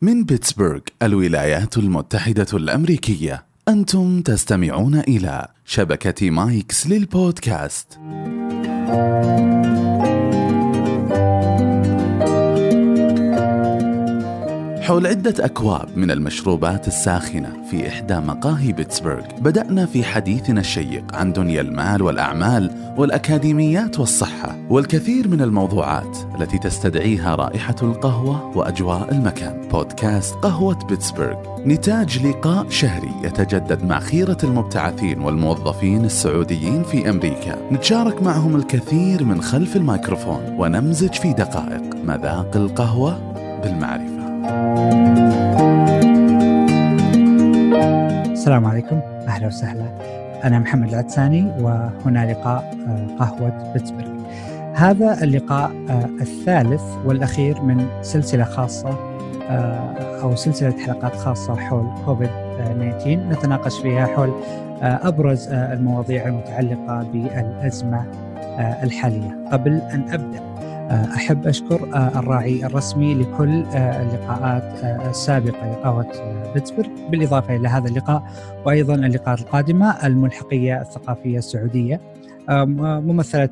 من بيتسبرغ، الولايات المتحدة الأمريكية. أنتم تستمعون إلى شبكة مايكس للبودكاست. حول عدة أكواب من المشروبات الساخنة في إحدى مقاهي بيتسبرغ، بدأنا في حديثنا الشيق عن دنيا المال والأعمال والأكاديميات والصحة والكثير من الموضوعات التي تستدعيها رائحة القهوة وأجواء المكان. بودكاست قهوة بيتسبرغ نتاج لقاء شهري يتجدد مع خيرة المبتعثين والموظفين السعوديين في أمريكا، نتشارك معهم الكثير من خلف الميكروفون ونمزج في دقائق مذاق القهوة بالمعرفة. السلام عليكم، أهلا وسهلا. أنا محمد العدساني، وهنا لقاء قهوة بيتسبرغ. هذا اللقاء الثالث والأخير من سلسلة خاصة أو سلسلة حلقات خاصة حول كوفيد-19 نتناقش فيها حول أبرز المواضيع المتعلقة بالأزمة الحالية. قبل أن أبدأ أحب أشكر الراعي الرسمي لكل اللقاءات السابقة لقهوة بيتسبرغ، بالإضافة إلى هذا اللقاء وأيضا اللقاءات القادمة الملحقية الثقافية السعودية ممثلة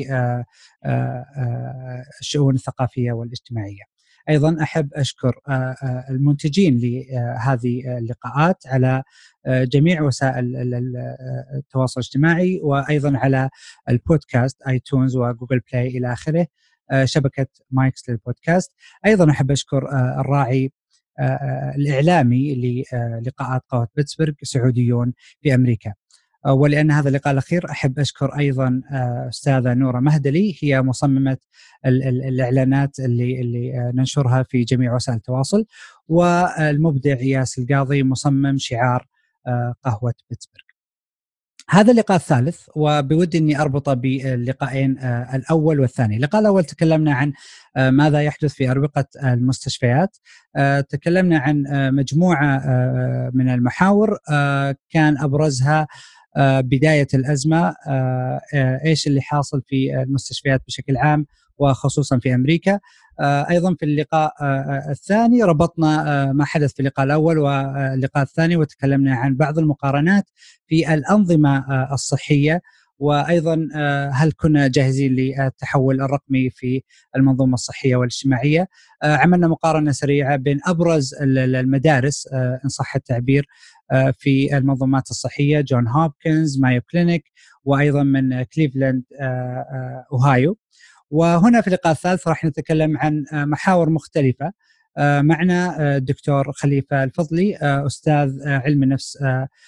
بالشؤون الثقافية والاجتماعية. أيضا أحب أشكر المنتجين لهذه اللقاءات على جميع وسائل التواصل الاجتماعي، وأيضا على البودكاست آيتونز وجوجل بلاي إلى آخره، شبكة مايكس للبودكاست. أيضا أحب أشكر الراعي الإعلامي للقاءات قهوة بيتسبرغ، سعوديون في أمريكا. ولأن هذا اللقاء الأخير أحب أشكر أيضا أستاذة نورة مهدلي، هي مصممة الإعلانات اللي ننشرها في جميع وسائل التواصل، والمبدع ياس القاضي مصمم شعار قهوة بيتسبرغ. هذا اللقاء الثالث، وبودي أني أربطه باللقاءين الأول والثاني. اللقاء الأول تكلمنا عن ماذا يحدث في أروقة المستشفيات، تكلمنا عن مجموعة من المحاور كان أبرزها بداية الأزمة، إيش اللي حاصل في المستشفيات بشكل عام وخصوصا في أمريكا. أيضا في اللقاء الثاني ربطنا ما حدث في اللقاء الأول واللقاء الثاني، وتكلمنا عن بعض المقارنات في الأنظمة الصحية، وأيضا هل كنا جاهزين للتحول الرقمي في المنظومة الصحية والاجتماعية. عملنا مقارنة سريعة بين أبرز المدارس إن صح التعبير في المنظومات الصحية، جون هوبكنز، مايو كلينيك، وأيضا من كليفلاند أوهايو. وهنا في اللقاء الثالث راح نتكلم عن محاور مختلفة. معنا الدكتور خليفة الفضلي، أستاذ علم النفس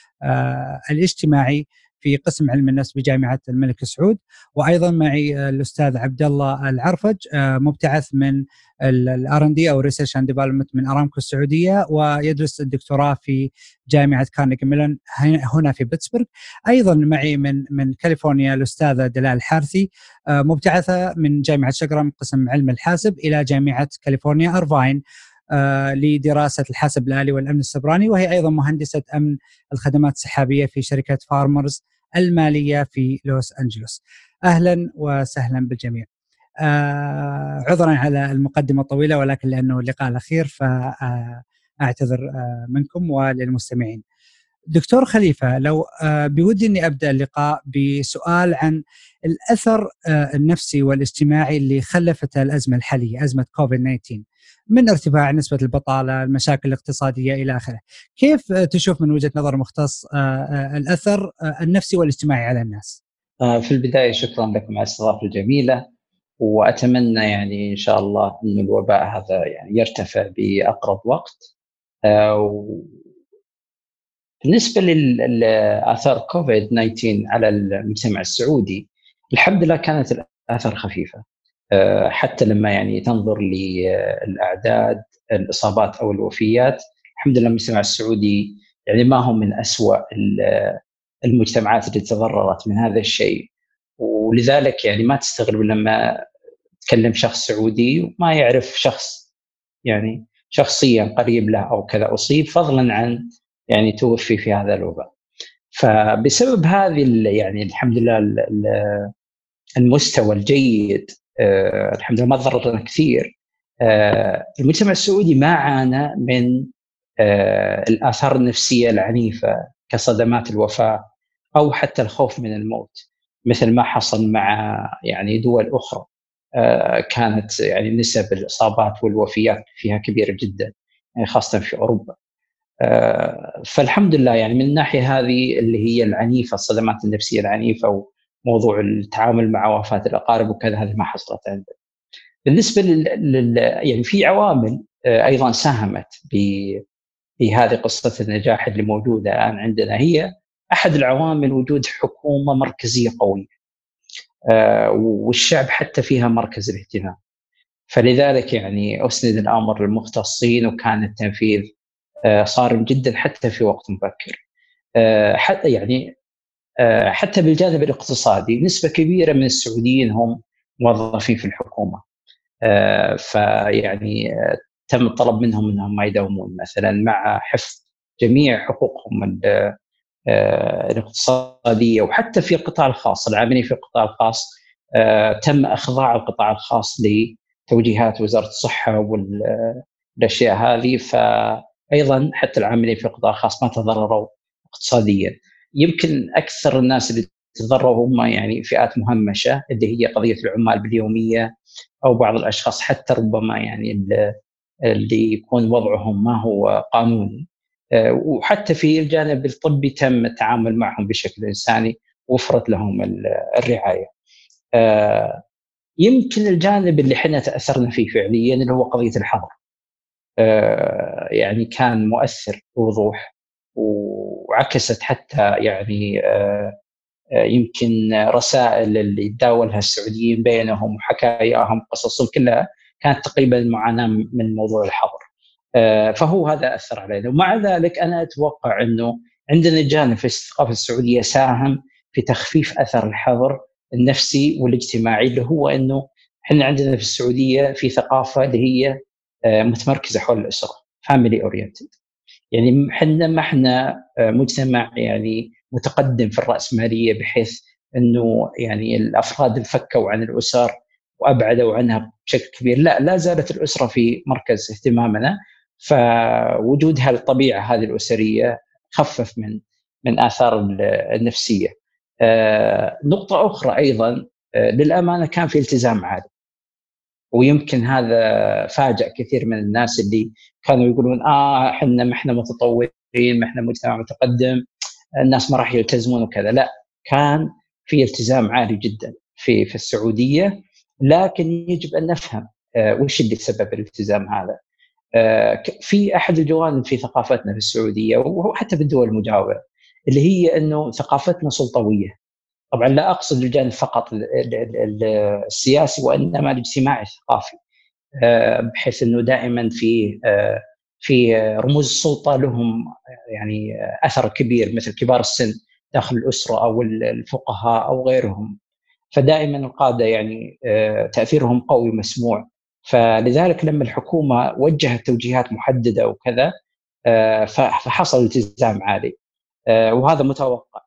الاجتماعي في قسم علم النفس بجامعة الملك سعود، وأيضا معي الأستاذ عبد الله العرفج، مبتعث من R&D أو Research and Development من أرامكو السعودية، ويدرس الدكتوراه في جامعة كارنيغي ميلون هنا في بيتسبرغ. أيضا معي من كاليفورنيا الأستاذة دلال الحارثي، مبتعثة من جامعة شقرة قسم علم الحاسب إلى جامعة كاليفورنيا أرفاين لدراسة الحاسب الآلي والأمن السيبراني، وهي أيضا مهندسة أمن الخدمات السحابية في شركة فارمرز المالية في لوس أنجلوس. أهلا وسهلا بالجميع. عذرا على المقدمة الطويلة، ولكن لأنه اللقاء الأخير فأعتذر منكم وللمستمعين. دكتور خليفة، لو بودي أني أبدأ اللقاء بسؤال عن الأثر النفسي والاجتماعي اللي خلفته الأزمة الحالية، أزمة كوفيد-19، من ارتفاع نسبة البطالة، المشاكل الاقتصادية إلى آخره. كيف تشوف من وجهة نظر مختص الأثر النفسي والاجتماعي على الناس؟ في البداية شكرا لكم على الاستضافة الجميلة، وأتمنى يعني إن شاء الله أن الوباء هذا يعني يرتفع بأقرب وقت. بالنسبة للآثار كوفيد-19 على المجتمع السعودي، الحمد لله كانت الآثار خفيفة، حتى لما يعني تنظر للأعداد الإصابات أو الوفيات، الحمد لله المجتمع السعودي يعني ما هم من أسوأ المجتمعات اللي تضررت من هذا الشيء. ولذلك يعني ما تستغرب لما تكلم شخص سعودي وما يعرف شخص يعني شخصيا قريب له أو كذا أصيب، فضلا عن يعني توفي في هذا الوباء. فبسبب هذه يعني الحمد لله المستوى الجيد، الحمد لله ما ضررنا كثير. المجتمع السعودي ما عانى من الآثار النفسية العنيفة كصدمات الوفاة أو حتى الخوف من الموت مثل ما حصل مع يعني دول أخرى كانت يعني نسب الإصابات والوفيات فيها كبيرة جدا، يعني خاصة في أوروبا. فالحمد لله يعني من الناحية هذه اللي هي العنيفة، الصدمات النفسية العنيفة وموضوع التعامل مع وفاة الأقارب وكذا، هذه ما حصلت عندنا. بالنسبة يعني في عوامل أيضا ساهمت بهذه قصة النجاح اللي موجودة الآن عندنا. هي أحد العوامل وجود حكومة مركزية قوية والشعب حتى فيها مركز الاهتمام، فلذلك يعني أسند الأمر للمختصين وكان التنفيذ صارم جدا حتى في وقت مبكر. حتى يعني حتى بالجانب الاقتصادي نسبة كبيرة من السعوديين هم موظفين في الحكومة، فيعني تم الطلب منهم أنهم ما يداومون مثلا مع حفظ جميع حقوقهم الاقتصادية. وحتى في القطاع الخاص، العاملين في القطاع الخاص تم إخضاع القطاع الخاص لتوجيهات وزارة الصحة والأشياء هذه، فأيضا حتى العاملين في القطاع الخاص ما تضرروا اقتصاديا. يمكن أكثر الناس اللي تضرروا هم يعني فئات مهمشة اللي هي قضية العمال باليومية أو بعض الأشخاص حتى ربما يعني اللي يكون وضعهم ما هو قانوني. وحتى في الجانب الطبي تم التعامل معهم بشكل إنساني وفرت لهم الرعاية. يمكن الجانب اللي احنا تأثرنا فيه فعليا اللي هو قضية الحظر، يعني كان مؤثر بوضوح وعكست حتى يعني يمكن رسائل اللي تداولها السعوديين بينهم وحكاياهم قصصهم كلها كانت تقريبا معاناة من موضوع الحظر. فهو هذا أثر علينا. ومع ذلك أنا أتوقع أنه عندنا جانب في الثقافة السعودية ساهم في تخفيف أثر الحظر النفسي والاجتماعي، اللي هو أنه إحنا عندنا في السعودية في ثقافة اللي هي متمركزة حول الأسرة، family oriented. يعني احنا مجتمع يعني متقدم في الرأسمالية بحيث أنه يعني الأفراد انفكوا عن الأسر وأبعدوا عنها بشكل كبير. لا زالت الأسرة في مركز اهتمامنا، فوجودها الطبيعة هذه الأسرية خفف من آثار النفسية. نقطة أخرى أيضا للأمانة كان في التزام عالي، ويمكن هذا فاجأ كثير من الناس اللي كانوا يقولون احنا ما احنا متطورين، ما احنا مجتمع متقدم، الناس ما راح يلتزمون وكذا. لا، كان في التزام عالي جدا في السعودية، لكن يجب أن نفهم وش اللي سبب الالتزام هذا. في أحد الجوانب في ثقافتنا في السعودية وحتى في الدول المجاورة اللي هي أنه ثقافتنا سلطوية. طبعا لا أقصد الجانب فقط السياسي وإنما الاجتماعي الثقافي، بحيث أنه دائما في رموز السلطة لهم يعني أثر كبير مثل كبار السن داخل الأسرة أو الفقهاء أو غيرهم، فدائما القادة يعني تأثيرهم قوي مسموع. فلذلك لما الحكومة وجهت توجيهات محددة وكذا فحصل التزام عالي، وهذا متوقع.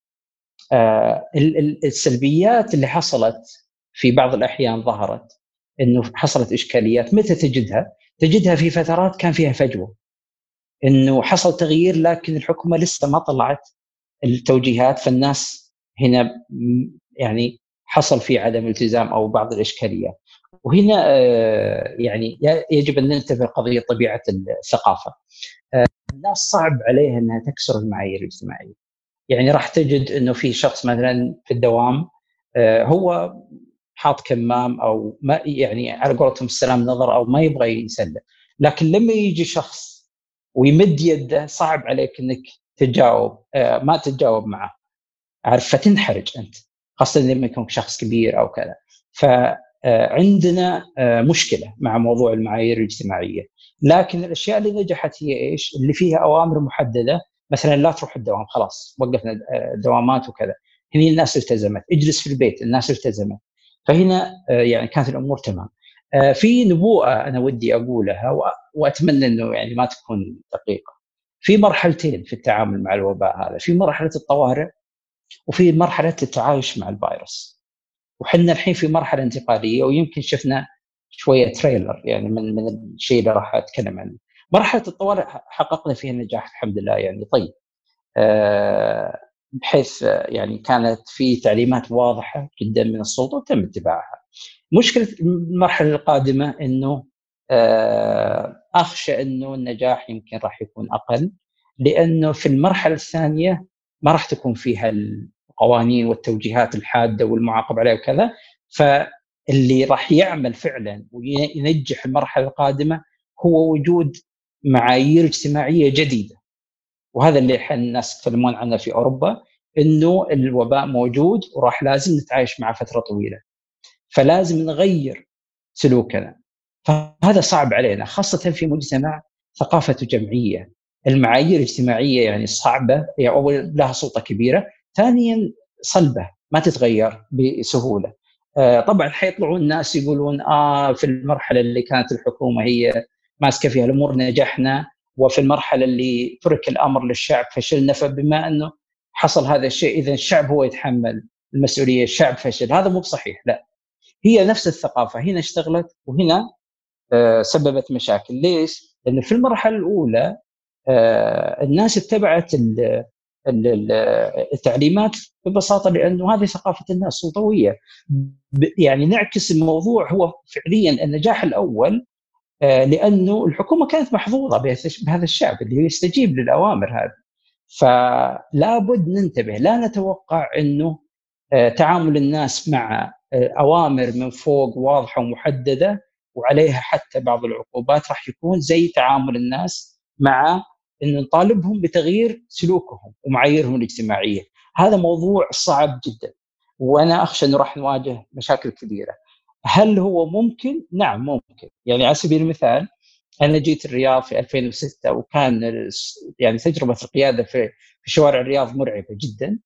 السلبيات اللي حصلت في بعض الأحيان ظهرت إنه حصلت إشكاليات. متى تجدها في فترات كان فيها فجوة، إنه حصل تغيير لكن الحكومة لسه ما طلعت التوجيهات، فالناس هنا يعني حصل في عدم التزام أو بعض الإشكاليات. وهنا يعني يجب أن ننتبه قضية طبيعة الثقافة. الناس صعب عليها أنها تكسر المعايير الاجتماعية. يعني راح تجد انه في شخص مثلا في الدوام هو حاط كمام او ما يعني على قولتهم السلام نظر او ما يبغى يسلم، لكن لما يجي شخص ويمد يده صعب عليك انك تجاوب، ما تتجاوب معه، عارف، فتنحرج انت، خاصه لما يكون شخص كبير او كذا. فعندنا مشكله مع موضوع المعايير الاجتماعيه. لكن الاشياء اللي نجحت هي ايش؟ اللي فيها اوامر محدده، مثلا لا تروح الدوام، خلاص وقفنا دوامات وكذا، هنا الناس التزمت. اجلس في البيت، الناس التزمت. فهنا يعني كانت الامور تمام. في نبوءه انا ودي اقولها واتمنى انه يعني ما تكون دقيقه. في مرحلتين في التعامل مع الوباء هذا، في مرحله الطوارئ وفي مرحله التعايش مع الفيروس. وحنا الحين في مرحله انتقاليه، ويمكن شفنا شويه تريلر يعني من الشيء اللي راح اتكلم عنه. مرحله الطوارئ حققنا فيها النجاح الحمد لله يعني. طيب بحيث يعني كانت في تعليمات واضحه جدا من السلطه وتم اتباعها. مشكله المرحله القادمه انه اخشى انه النجاح يمكن راح يكون اقل، لانه في المرحله الثانيه ما راح تكون فيها القوانين والتوجيهات الحاده والمعاقب عليها وكذا. فاللي راح يعمل فعلا وينجح المرحله القادمه هو وجود معايير اجتماعيه جديده. وهذا اللي الناس يتكلمون عنه في اوروبا، انه الوباء موجود وراح لازم نتعايش معه فتره طويله، فلازم نغير سلوكنا. فهذا صعب علينا خاصه في مجتمع ثقافته جمعيه. المعايير الاجتماعيه يعني صعبه، يعني اول لها سلطه كبيره، ثانيا صلبه ما تتغير بسهوله. طبعا حيطلعون الناس يقولون في المرحله اللي كانت الحكومه هي ماسكه فيها الامور نجحنا، وفي المرحله اللي ترك الامر للشعب فشلنا. فبما انه حصل هذا الشيء اذا الشعب هو يتحمل المسؤوليه، الشعب فشل. هذا مو صحيح، لا، هي نفس الثقافه هنا اشتغلت وهنا سببت مشاكل. ليش؟ لأن في المرحله الاولى الناس اتبعت التعليمات ببساطه لانه هذه ثقافه الناس سلطويه. يعني نعكس الموضوع، هو فعليا النجاح الاول لانه الحكومه كانت محظوظه بهذا الشعب اللي يستجيب للاوامر هذه. فلا بد ننتبه، لا نتوقع انه تعامل الناس مع اوامر من فوق واضحه ومحدده وعليها حتى بعض العقوبات راح يكون زي تعامل الناس مع ان نطالبهم بتغيير سلوكهم ومعاييرهم الاجتماعيه. هذا موضوع صعب جدا، وانا اخشى انه راح نواجه مشاكل كبيره. هل هو ممكن؟ نعم ممكن. يعني على سبيل المثال انا جيت الرياض في 2006 وكان يعني تجربه القياده في شوارع الرياض مرعبه جدا.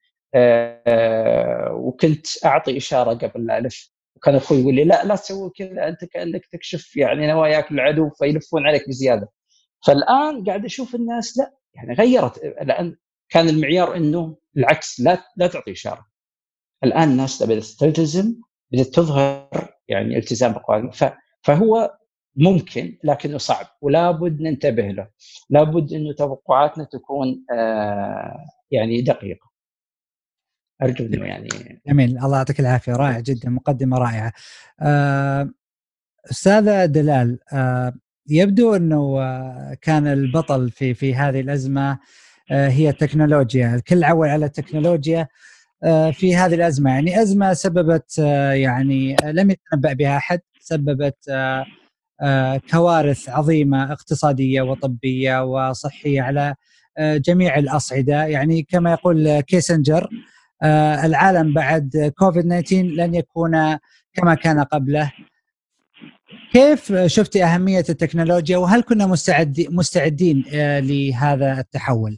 وكنت اعطي اشاره قبل لا الف، وكان اخوي يقول لي لا تسوي كذا انت كانك تكشف يعني نواياك العدو فيلفون عليك بزياده. فالان قاعد اشوف الناس لا يعني غيرت، لان كان المعيار انه العكس، لا تعطي اشاره. الان الناس بدات تلتزم، بدات تظهر يعني التزام بالقوانين. فهو ممكن لكنه صعب ولا بد ننتبه له. لا بد انه توقعاتنا تكون يعني دقيقه. ارجو انه يعني. جميل، الله يعطيك العافيه، رائع جدا، مقدمه رائعه. استاذه دلال، يبدو انه كان البطل في هذه الازمه هي التكنولوجيا. الكل عول على التكنولوجيا في هذه الازمه، يعني ازمه سببت يعني لم يتنبأ بها احد، سببت كوارث عظيمه اقتصاديه وطبيه وصحيه على جميع الاصعده. يعني كما يقول كيسنجر، العالم بعد كوفيد 19 لن يكون كما كان قبله. كيف شفتي أهمية التكنولوجيا، وهل كنا مستعدين لهذا التحول؟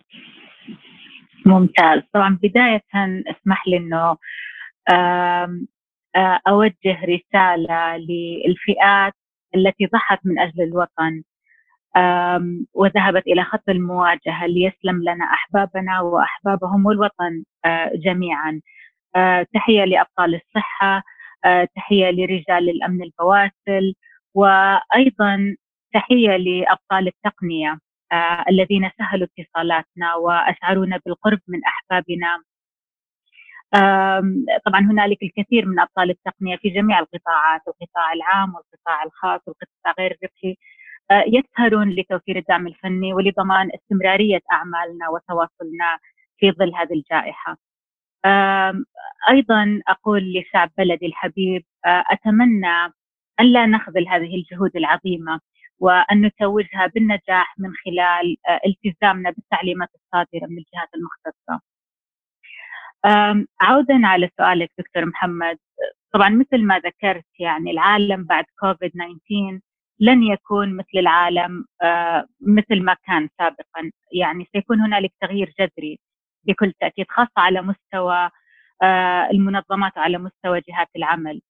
ممتاز. طبعا بداية اسمح لي أنه أوجه رسالة للفئات التي ضحت من أجل الوطن وذهبت إلى خط المواجهة ليسلم لنا أحبابنا وأحبابهم والوطن جميعا. تحية لأبطال الصحة، تحية لرجال الأمن البواسل، وأيضا تحية لأبطال التقنية الذين سهلوا اتصالاتنا وأشعرونا بالقرب من أحبابنا. طبعا هنالك الكثير من أبطال التقنية في جميع القطاعات، القطاع العام والقطاع الخاص والقطاع غير الربحي، يسهرون لتوفير الدعم الفني ولضمان استمرارية أعمالنا وتواصلنا في ظل هذه الجائحة. أيضا أقول لشعب بلدي الحبيب، أتمنى أن لا نخذل هذه الجهود العظيمة وأن نتوجها بالنجاح من خلال التزامنا بالتعليمات الصادرة من الجهات المختصة. عودا على سؤالك دكتور محمد، طبعا مثل ما ذكرت يعني العالم بعد كوفيد 19 لن يكون مثل العالم مثل ما كان سابقا. يعني سيكون هنالك تغيير جذري بكل تأكيد، خاصة على مستوى المنظمات وعلى مستوى جهات العمل.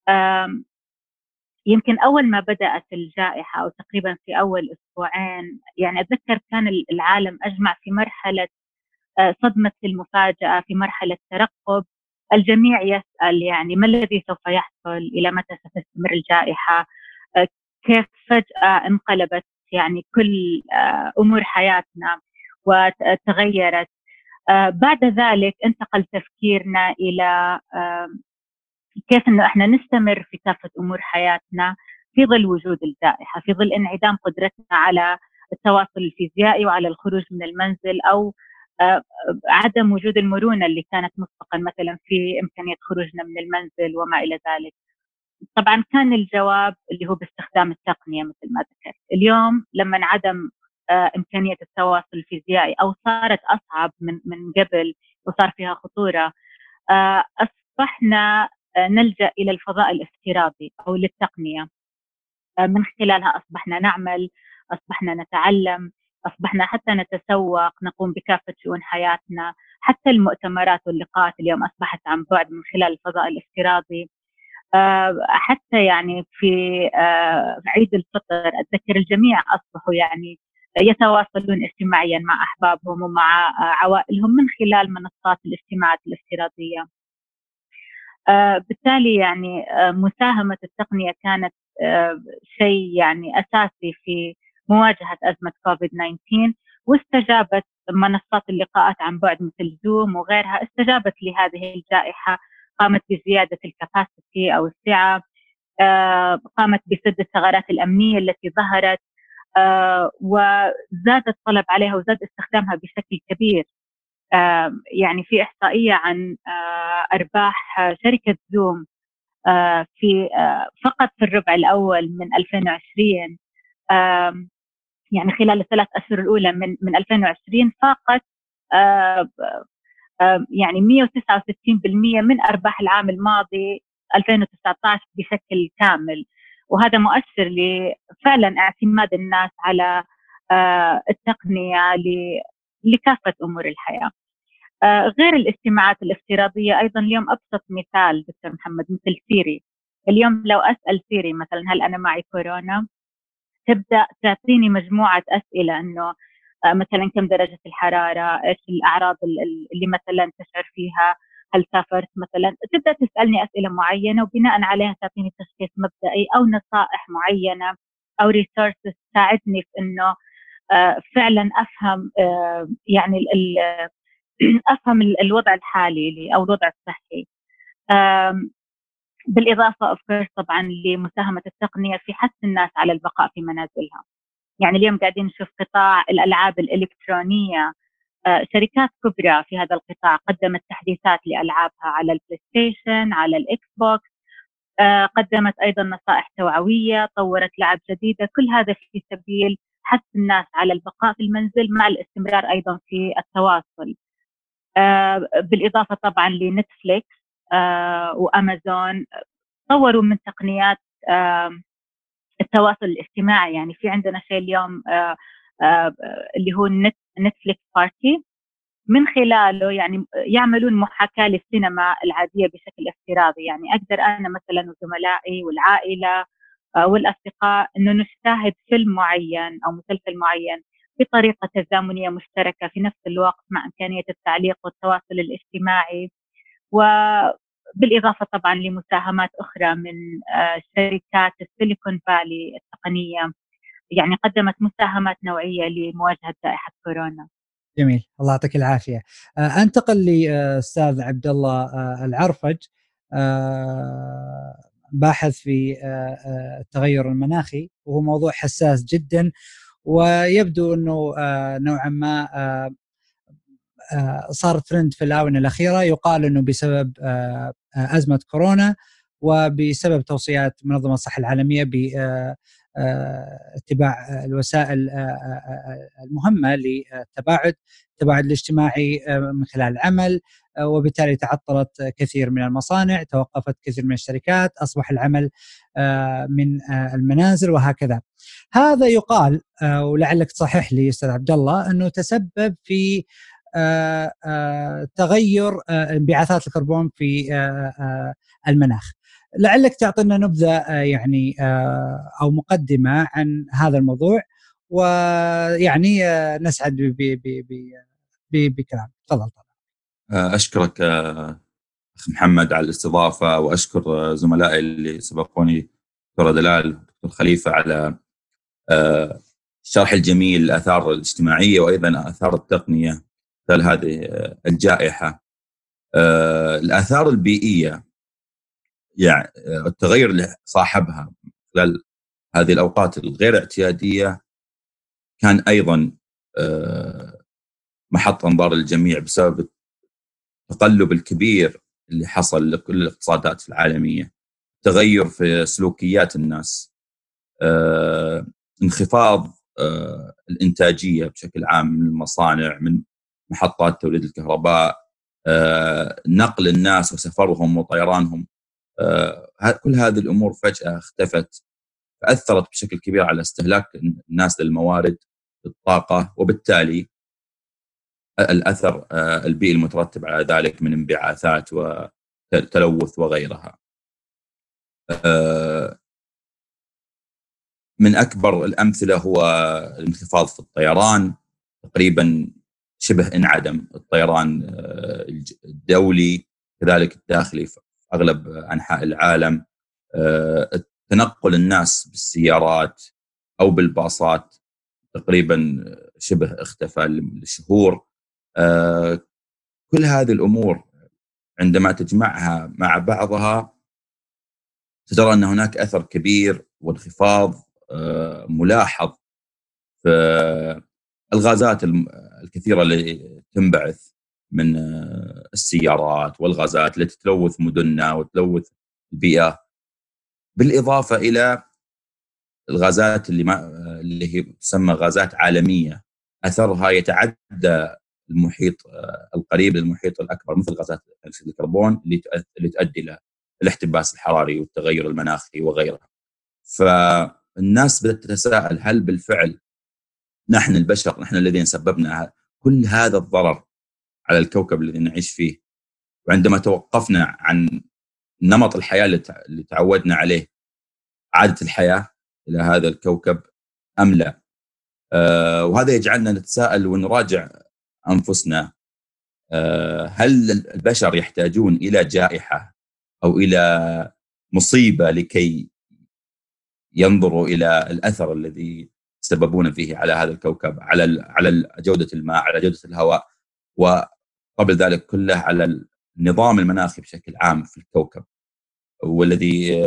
يمكن أول ما بدأت الجائحة أو تقريبا في أول أسبوعين، يعني أتذكر كان العالم أجمع في مرحلة صدمة المفاجأة، في مرحلة ترقب، الجميع يسأل يعني ما الذي سوف يحصل، إلى متى ستستمر الجائحة، كيف فجأة انقلبت يعني كل أمور حياتنا وتغيرت. بعد ذلك انتقل تفكيرنا إلى كيف أنه إحنا نستمر في كافة أمور حياتنا في ظل وجود الجائحة، في ظل انعدام قدرتنا على التواصل الفيزيائي وعلى الخروج من المنزل، أو عدم وجود المرونة اللي كانت مسبقا مثلا في إمكانية خروجنا من المنزل وما إلى ذلك. طبعا كان الجواب اللي هو باستخدام التقنية مثل ما ذكرت. اليوم لما انعدم إمكانية التواصل الفيزيائي أو صارت أصعب من قبل وصار فيها خطورة، أصبحنا نلجأ إلى الفضاء الافتراضي أو للتقنية. من خلالها أصبحنا نعمل، أصبحنا نتعلم، أصبحنا حتى نتسوق، نقوم بكافة شؤون حياتنا. حتى المؤتمرات واللقاءات اليوم أصبحت عن بعد من خلال الفضاء الافتراضي. حتى يعني في عيد الفطر أتذكر الجميع أصبحوا يعني يتواصلون اجتماعيا مع أحبابهم ومع عوائلهم من خلال منصات الاجتماعات الافتراضية. بالتالي يعني مساهمة التقنية كانت شيء يعني أساسي في مواجهة أزمة كوفيد-19، واستجابت منصات اللقاءات عن بعد مثل زوم وغيرها، استجابت لهذه الجائحة، قامت بزيادة الكاباسيتي أو السعة، قامت بسد الثغرات الأمنية التي ظهرت، وزاد الطلب عليها وزاد استخدامها بشكل كبير. يعني في إحصائية عن أرباح شركة زوم في فقط في الربع الأول من 2020، يعني خلال الثلاث أشهر الأولى من 2020 فاقت يعني 169% من أرباح العام الماضي 2019 بشكل كامل. وهذا مؤشر لفعلا اعتماد الناس على التقنية لكافة أمور الحياة. غير الاجتماعات الافتراضية أيضا اليوم أبسط مثال دكتور محمد مثل سيري. اليوم لو أسأل سيري مثلا هل أنا معي كورونا، تبدأ تعطيني مجموعة أسئلة أنه مثلا كم درجة الحرارة، إيش الأعراض اللي مثلا تشعر فيها، هل سافرت مثلا. تبدأ تسألني أسئلة معينة وبناء عليها تعطيني تشخيص مبدئي أو نصائح معينة أو ريسورسز تساعدني في أنه فعلا أفهم يعني أفهم الوضع الحالي أو الوضع الصحي. بالإضافة طبعا لمساهمة التقنية في حث الناس على البقاء في منازلها. يعني اليوم قاعدين نشوف قطاع الألعاب الإلكترونية، شركات كبرى في هذا القطاع قدمت تحديثات لألعابها على البلاي ستيشن، على الإكس بوكس، قدمت أيضا نصائح توعوية، طورت لعب جديدة، كل هذا في سبيل حث الناس على البقاء في المنزل مع الاستمرار أيضا في التواصل. بالإضافة طبعا لنتفليكس وأمازون طوروا من تقنيات التواصل الاجتماعي. يعني في عندنا شيء اليوم اللي هو نتفليكس بارتي، من خلاله يعني يعملون محاكاة للسينما العادية بشكل افتراضي. يعني أقدر أنا مثلا وزملائي والعائلة والأصدقاء أنه نشاهد فيلم معين أو مسلسل معين بطريقة تزامنية مشتركة في نفس الوقت مع إمكانية التعليق والتواصل الاجتماعي. وبالإضافة طبعا لمساهمات أخرى من شركات السيليكون فالي التقنية، يعني قدمت مساهمات نوعية لمواجهة جائحة كورونا. جميل، الله يعطيك العافية. أنتقل لأستاذ عبد الله العرفج، باحث في التغير المناخي، وهو موضوع حساس جدا، ويبدو أنه نوعا ما صار ترند في الآونة الأخيرة. يقال أنه بسبب أزمة كورونا وبسبب توصيات منظمة الصحة العالمية باتباع الوسائل المهمة للتباعد الاجتماعي من خلال العمل، وبالتالي تعطلت كثير من المصانع، توقفت كثير من الشركات، أصبح العمل من المنازل وهكذا. هذا يقال ولعلك تصحح لي أستاذ عبد الله أنه تسبب في تغير انبعاثات الكربون في المناخ. لعلك تعطينا نبذة يعني أو مقدمة عن هذا الموضوع، ويعني نسعد بكلام. تفضل. أشكرك أخ محمد على الاستضافة، وأشكر زملائي اللي سبقوني دكتور دلال ودكتور خليفة على الشرح الجميل الآثار الاجتماعية وأيضا آثار التقنية خلال هذه الجائحة. الآثار البيئية يعني التغير اللي صاحبها خلال هذه الأوقات الغير اعتيادية كان أيضا محط أنظار الجميع بسبب التقلب الكبير اللي حصل لكل الاقتصادات العالمية، تغير في سلوكيات الناس، انخفاض الإنتاجية بشكل عام من المصانع، من محطات توليد الكهرباء، نقل الناس وسفرهم وطيرانهم، كل هذه الأمور فجأة اختفت، فأثرت بشكل كبير على استهلاك الناس للموارد الطاقة، وبالتالي الأثر البيئي المترتب على ذلك من انبعاثات وتلوث وغيرها. من أكبر الأمثلة هو الانخفاض في الطيران، تقريبا شبه انعدم الطيران الدولي كذلك الداخلي في أغلب أنحاء العالم. تنقل الناس بالسيارات أو بالباصات تقريبا شبه اختفى لشهور. كل هذه الأمور عندما تجمعها مع بعضها ترى أن هناك أثر كبير وانخفاض ملاحظ في الغازات الكثيرة اللي تنبعث من السيارات والغازات التي تلوث مدننا وتلوث البيئة، بالإضافة إلى الغازات اللي هي تسمى غازات عالمية أثرها يتعدى المحيط القريب للمحيط الأكبر، مثل غازات أكسيد الكربون اللي تؤدي إلى الاحتباس الحراري والتغير المناخي وغيرها. فالناس بدأت تتساءل هل بالفعل نحن البشر نحن الذين سببنا كل هذا الضرر على الكوكب الذي نعيش فيه؟ وعندما توقفنا عن نمط الحياة اللي تعودنا عليه، عادة الحياة إلى هذا الكوكب أم لا؟ وهذا يجعلنا نتساءل ونراجع أنفسنا. هل البشر يحتاجون إلى جائحة أو إلى مصيبة لكي ينظروا إلى الأثر الذي يسببون فيه على هذا الكوكب، على جودة الماء، على جودة الهواء، وقبل ذلك كله على النظام المناخي بشكل عام في الكوكب، والذي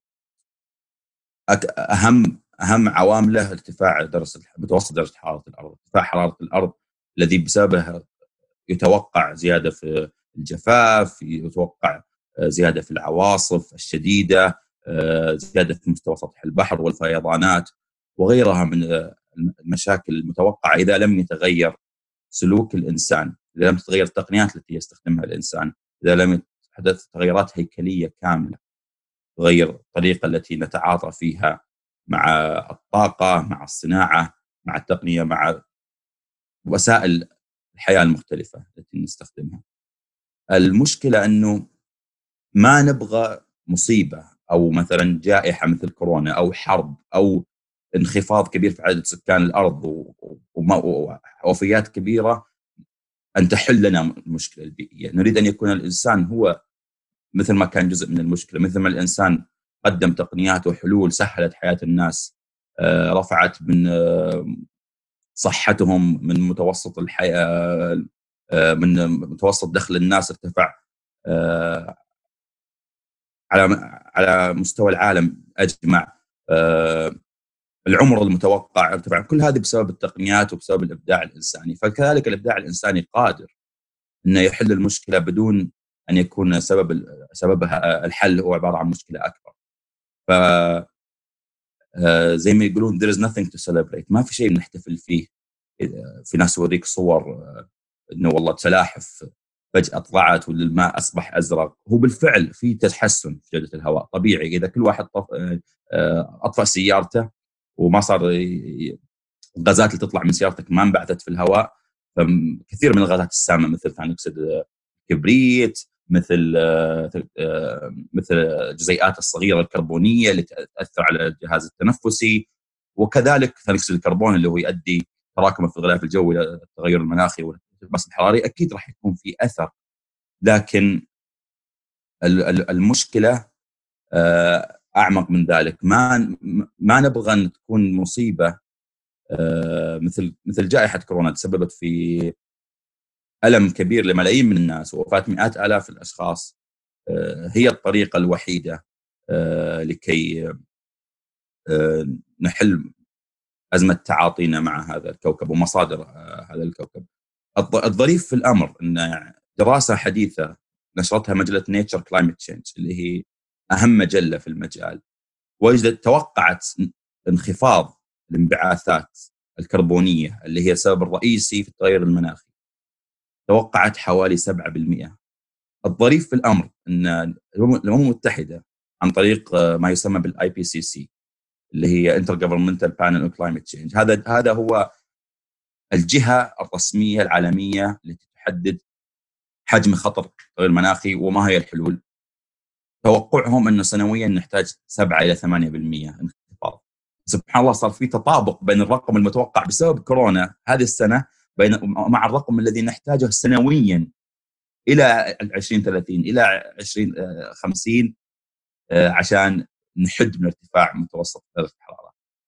أهم عوامله ارتفاع متوسط درجة حرارة الأرض، ارتفاع حرارة الأرض الذي بسببه يتوقع زيادة في الجفاف، يتوقع زيادة في العواصف الشديدة، زيادة في مستوى سطح البحر والفيضانات وغيرها من المشاكل المتوقعة إذا لم يتغير سلوك الإنسان، إذا لم تتغير التقنيات التي يستخدمها الإنسان، إذا لم تحدث تغيرات هيكلية كاملة تغير الطريقة التي نتعاطى فيها مع الطاقة، مع الصناعة، مع التقنية، مع وسائل الحياة المختلفة التي نستخدمها. المشكلة أنه ما نبغى مصيبة أو مثلا جائحة مثل كورونا أو حرب أو انخفاض كبير في عدد سكان الأرض ووفيات كبيرة أن تحل لنا المشكلة البيئية. نريد أن يكون الإنسان هو مثل ما كان جزء من المشكلة، مثل ما الإنسان قدم تقنيات وحلول سهلت حياة الناس، رفعت من صحتهم، من متوسط الحياة، من متوسط دخل الناس ارتفع على مستوى العالم أجمع، العمر المتوقع ارتفع، كل هذه بسبب التقنيات وبسبب الإبداع الإنساني. فكذلك الإبداع الإنساني قادر أنه يحل المشكلة بدون أن يكون سببها الحل هو عبارة عن مشكلة أكبر. ف زي ما يقولون there is nothing to celebrate، ما في شيء نحتفل فيه. في ناس يوريك صور إنه والله سلاحف فجأة طلعت والماء أصبح أزرق، هو بالفعل في تحسن في جودة الهواء طبيعي إذا كل واحد أطفأ سيارته وما صار الغازات اللي تطلع من سيارتك ما انبعثت في الهواء. فكثير من الغازات السامة مثل ثاني أكسيد الكبريت، مثل الجزيئات الصغيرة الكربونية اللي تأثر على الجهاز التنفسي، وكذلك ثاني أكسيد الكربون اللي هو يؤدي تراكمه في الغلاف الجوي إلى التغير المناخي والاحتباس الحراري. أكيد راح يكون في أثر، لكن المشكلة أعمق من ذلك. ما نبغى أن تكون مصيبة مثل جائحة كورونا تسببت في ألم كبير لملايين من الناس ووفاة مئات آلاف الأشخاص، هي الطريقة الوحيدة لكي نحل أزمة تعاطينا مع هذا الكوكب ومصادر هذا الكوكب. الظريف في الأمر أن دراسة حديثة نشرتها مجلة نيتشر كلايمت تشينج اللي هي أهم مجلة في المجال، وجدت توقعت انخفاض الانبعاثات الكربونية اللي هي السبب الرئيسي في التغير المناخي، توقعت حوالي 7%. الظريف في الأمر أن الأمم المتحدة عن طريق ما يسمى بالIPCC اللي هي Intergovernmental Panel on Climate Change، هذا هو الجهة الرسمية العالمية التي تحدد حجم خطر التغير المناخي وما هي الحلول. توقعهم أنه سنويا نحتاج 7 إلى 8% انخفاض. سبحان الله صار في تطابق بين الرقم المتوقع بسبب كورونا هذه السنة مع الرقم الذي نحتاجه سنويا إلى 2030 إلى 2050 عشان نحد من ارتفاع متوسط درجة الحرارة.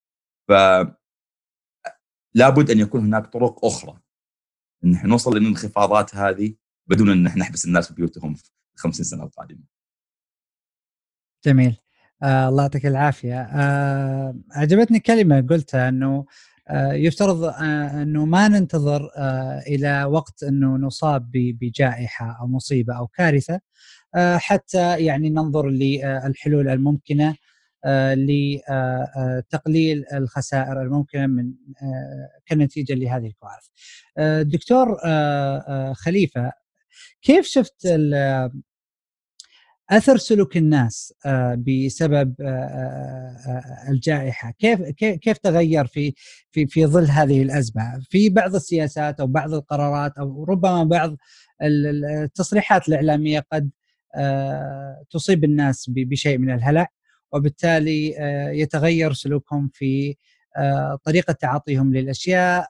فلا بد أن يكون هناك طرق أخرى أن نوصل للانخفاضات هذه بدون أن نحبس الناس في بيوتهم في 50 سنة القادمة. جميل. الله يعطيك العافية. عجبتني كلمة قلتها أنه يفترض أنه ما ننتظر إلى وقت أنه نصاب بجائحة أو مصيبة أو كارثة حتى يعني ننظر للحلول الممكنة لتقليل الخسائر الممكنة من كنتيجة لهذه الكوارث. دكتور خليفة، كيف شفت أثر سلوك الناس بسبب الجائحة؟ كيف تغير في ظل هذه الأزمة في بعض السياسات أو بعض القرارات أو ربما بعض التصريحات الإعلامية قد تصيب الناس بشيء من الهلع، وبالتالي يتغير سلوكهم في طريقة تعاطيهم للأشياء.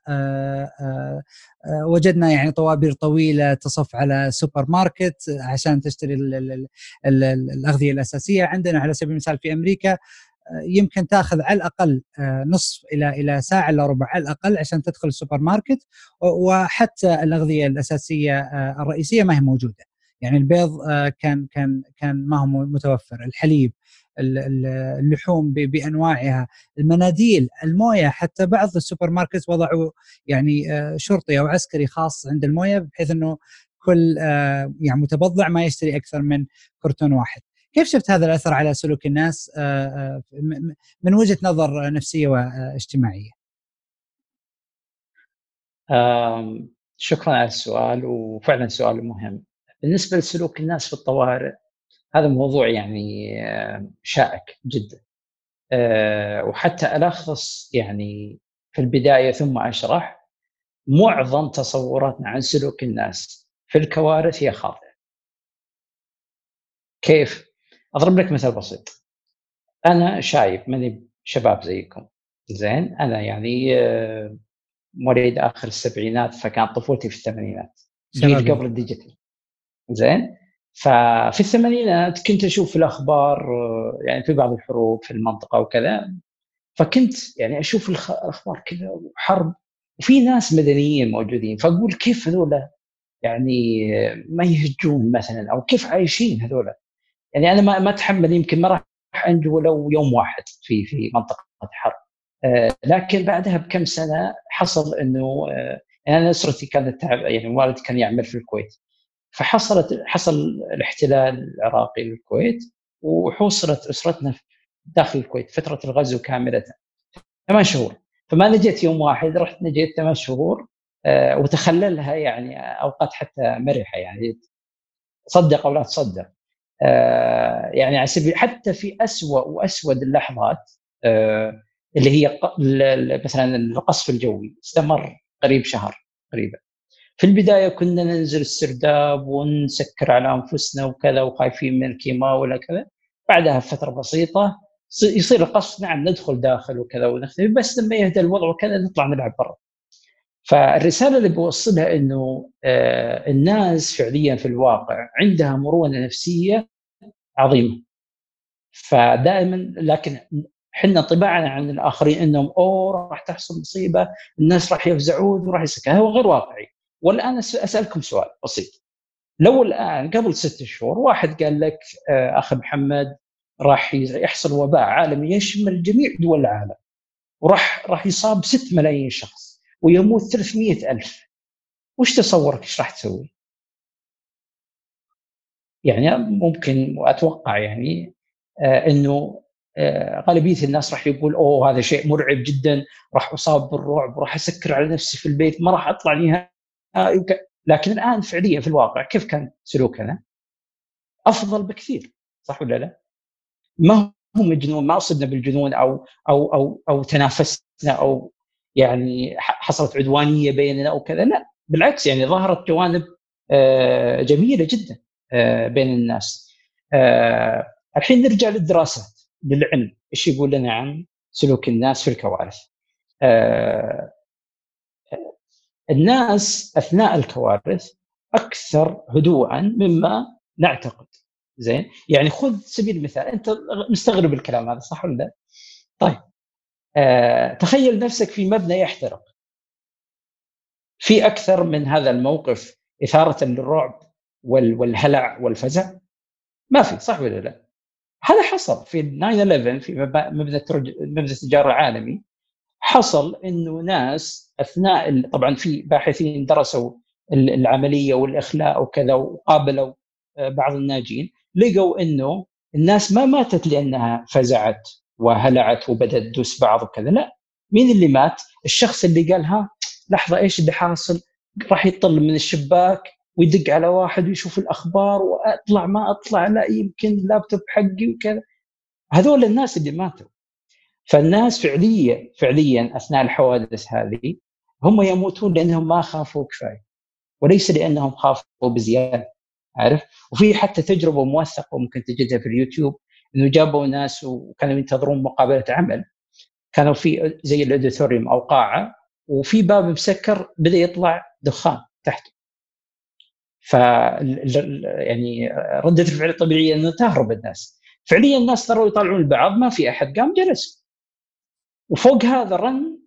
وجدنا يعني طوابير طويلة تصف على سوبر ماركت عشان تشتري الأغذية الأساسية. عندنا على سبيل المثال في أمريكا يمكن تأخذ على الأقل نصف إلى ساعة إلى ربع على الأقل عشان تدخل السوبر ماركت، وحتى الأغذية الأساسية الرئيسية ما هي موجودة. يعني البيض كان ما هو متوفر، الحليب، اللحوم بأنواعها، المناديل، الموية. حتى بعض السوبر ماركت وضعوا يعني شرطي أو عسكري خاص عند الموية بحيث أنه كل يعني متبضع ما يشتري أكثر من كرتون واحد. كيف شفت هذا الأثر على سلوك الناس من وجهة نظر نفسية واجتماعية؟ شكرا على السؤال، وفعلا سؤال مهم. بالنسبة لسلوك الناس في الطوارئ، هذا موضوع يعني شائك جدا، وحتى ألخص يعني في البداية ثم أشرح. معظم تصوراتنا عن سلوك الناس في الكوارث هي خاطئة. كيف؟ أضرب لك مثال بسيط. أنا شايف ماني شباب زيكم، زين؟ أنا يعني مواليد آخر السبعينات، فكان طفولتي في الثمانينات، جيل قبل الديجيتال، زين؟ ففي الثمانينات كنت أشوف في الأخبار يعني في بعض الحروب في المنطقة وكذا، فكنت يعني أشوف الأخبار كذا وحرب وفي ناس مدنيين موجودين، فأقول كيف هذولا يعني ما يهجون مثلا، أو كيف عايشين هذولا. يعني أنا ما أتحمل، يمكن ما راح أنجو ولو يوم واحد في منطقة حرب. لكن بعدها بكم سنة حصل إنه يعني أنا أسرتي كانت يعني والدي كان يعمل في الكويت، حصل الاحتلال العراقي للكويت، وحوصلت أسرتنا داخل الكويت فترة الغزو كاملة 8 شهور. فما نجيت يوم واحد، رحت نجيت 8 شهور، وتخللها يعني أوقات حتى مرحة، يعني صدق أو لا تصدق. يعني على سبيل حتى في أسوأ وأسود اللحظات، اللي هي مثلا القصف الجوي استمر قريب شهر تقريبا. في البداية كنا ننزل السرداب ونسكر على أنفسنا وكذا وخايفين من الكيماء ولا كذا. بعدها فترة بسيطة يصير القصف، نعم ندخل داخل وكذا ونختفي، بس لما يهدى الوضع وكذا نطلع نلعب برا. فالرسالة اللي بوصلها إنه الناس فعليا في الواقع عندها مرونة نفسية عظيمه. فدائما لكن حنا طباعنا عن الاخرين انهم راح تحصل مصيبه، الناس راح يفزعون وراح يسكت، هو غير واقعي. والان اسالكم سؤال بسيط، لو الان قبل 6 شهور واحد قال لك اخي محمد راح يحصل وباء عالمي يشمل جميع دول العالم، وراح يصاب 6 ملايين شخص ويموت 300,000، وش تصورك ايش راح تسوي؟ يعني ممكن واتوقع يعني انه غالبيه الناس راح يقول هذا شيء مرعب جدا، راح اصاب بالرعب وراح اسكر على نفسي في البيت، ما راح اطلع نهائي. لكن الان فعليا في الواقع كيف كان سلوكنا؟ افضل بكثير، صح ولا لا؟ ما هو مجنون، ما اصبنا بالجنون او تنافسنا او يعني حصلت عدوانيه بيننا او كذا، لا بالعكس، يعني ظهرت جوانب جميله جدا بين الناس. الحين نرجع للدراسات، للعلم، ايش يقول لنا عن سلوك الناس في الكوارث؟ الناس اثناء الكوارث اكثر هدوءا مما نعتقد. زين، يعني خذ سبيل المثال، انت مستغرب الكلام هذا صح ولا لا؟ طيب تخيل نفسك في مبنى يحترق، في اكثر من هذا الموقف اثاره للرعب والهلع والفزع؟ ما في، صح ولا لا؟ هذا حصل في 9/11 في مبنى التجاره العالمي. حصل انه ناس اثناء طبعا في باحثين درسوا العمليه والاخلاء وكذا وقابلوا بعض الناجين، لقوا انه الناس ما ماتت لانها فزعت وهلعت وبدات تدوس بعض وكذا، لا. مين اللي مات؟ الشخص اللي قال لحظه ايش اللي حاصل، راح يطل من الشباك ويدق على واحد ويشوف الاخبار، واطلع ما اطلع، لا يمكن اللابتوب حقي وكذا. هذول الناس اللي ماتوا. فالناس فعليا اثناء الحوادث هذه هم يموتون لانهم ما خافوا كفايه، وليس لانهم خافوا بزياده، عارف؟ وفي حتى تجربه موثقه ممكن تجدها في اليوتيوب، انه جابوا ناس وكانوا ينتظرون مقابله عمل، كانوا في زي الاوديتوريوم او قاعه، وفي باب مسكر بدا يطلع دخان تحته. ف يعني رده الفعل الطبيعيه انه تهرب الناس. فعليا الناس صاروا يطلعون البعض، ما في احد قام جلس، وفوق هذا رن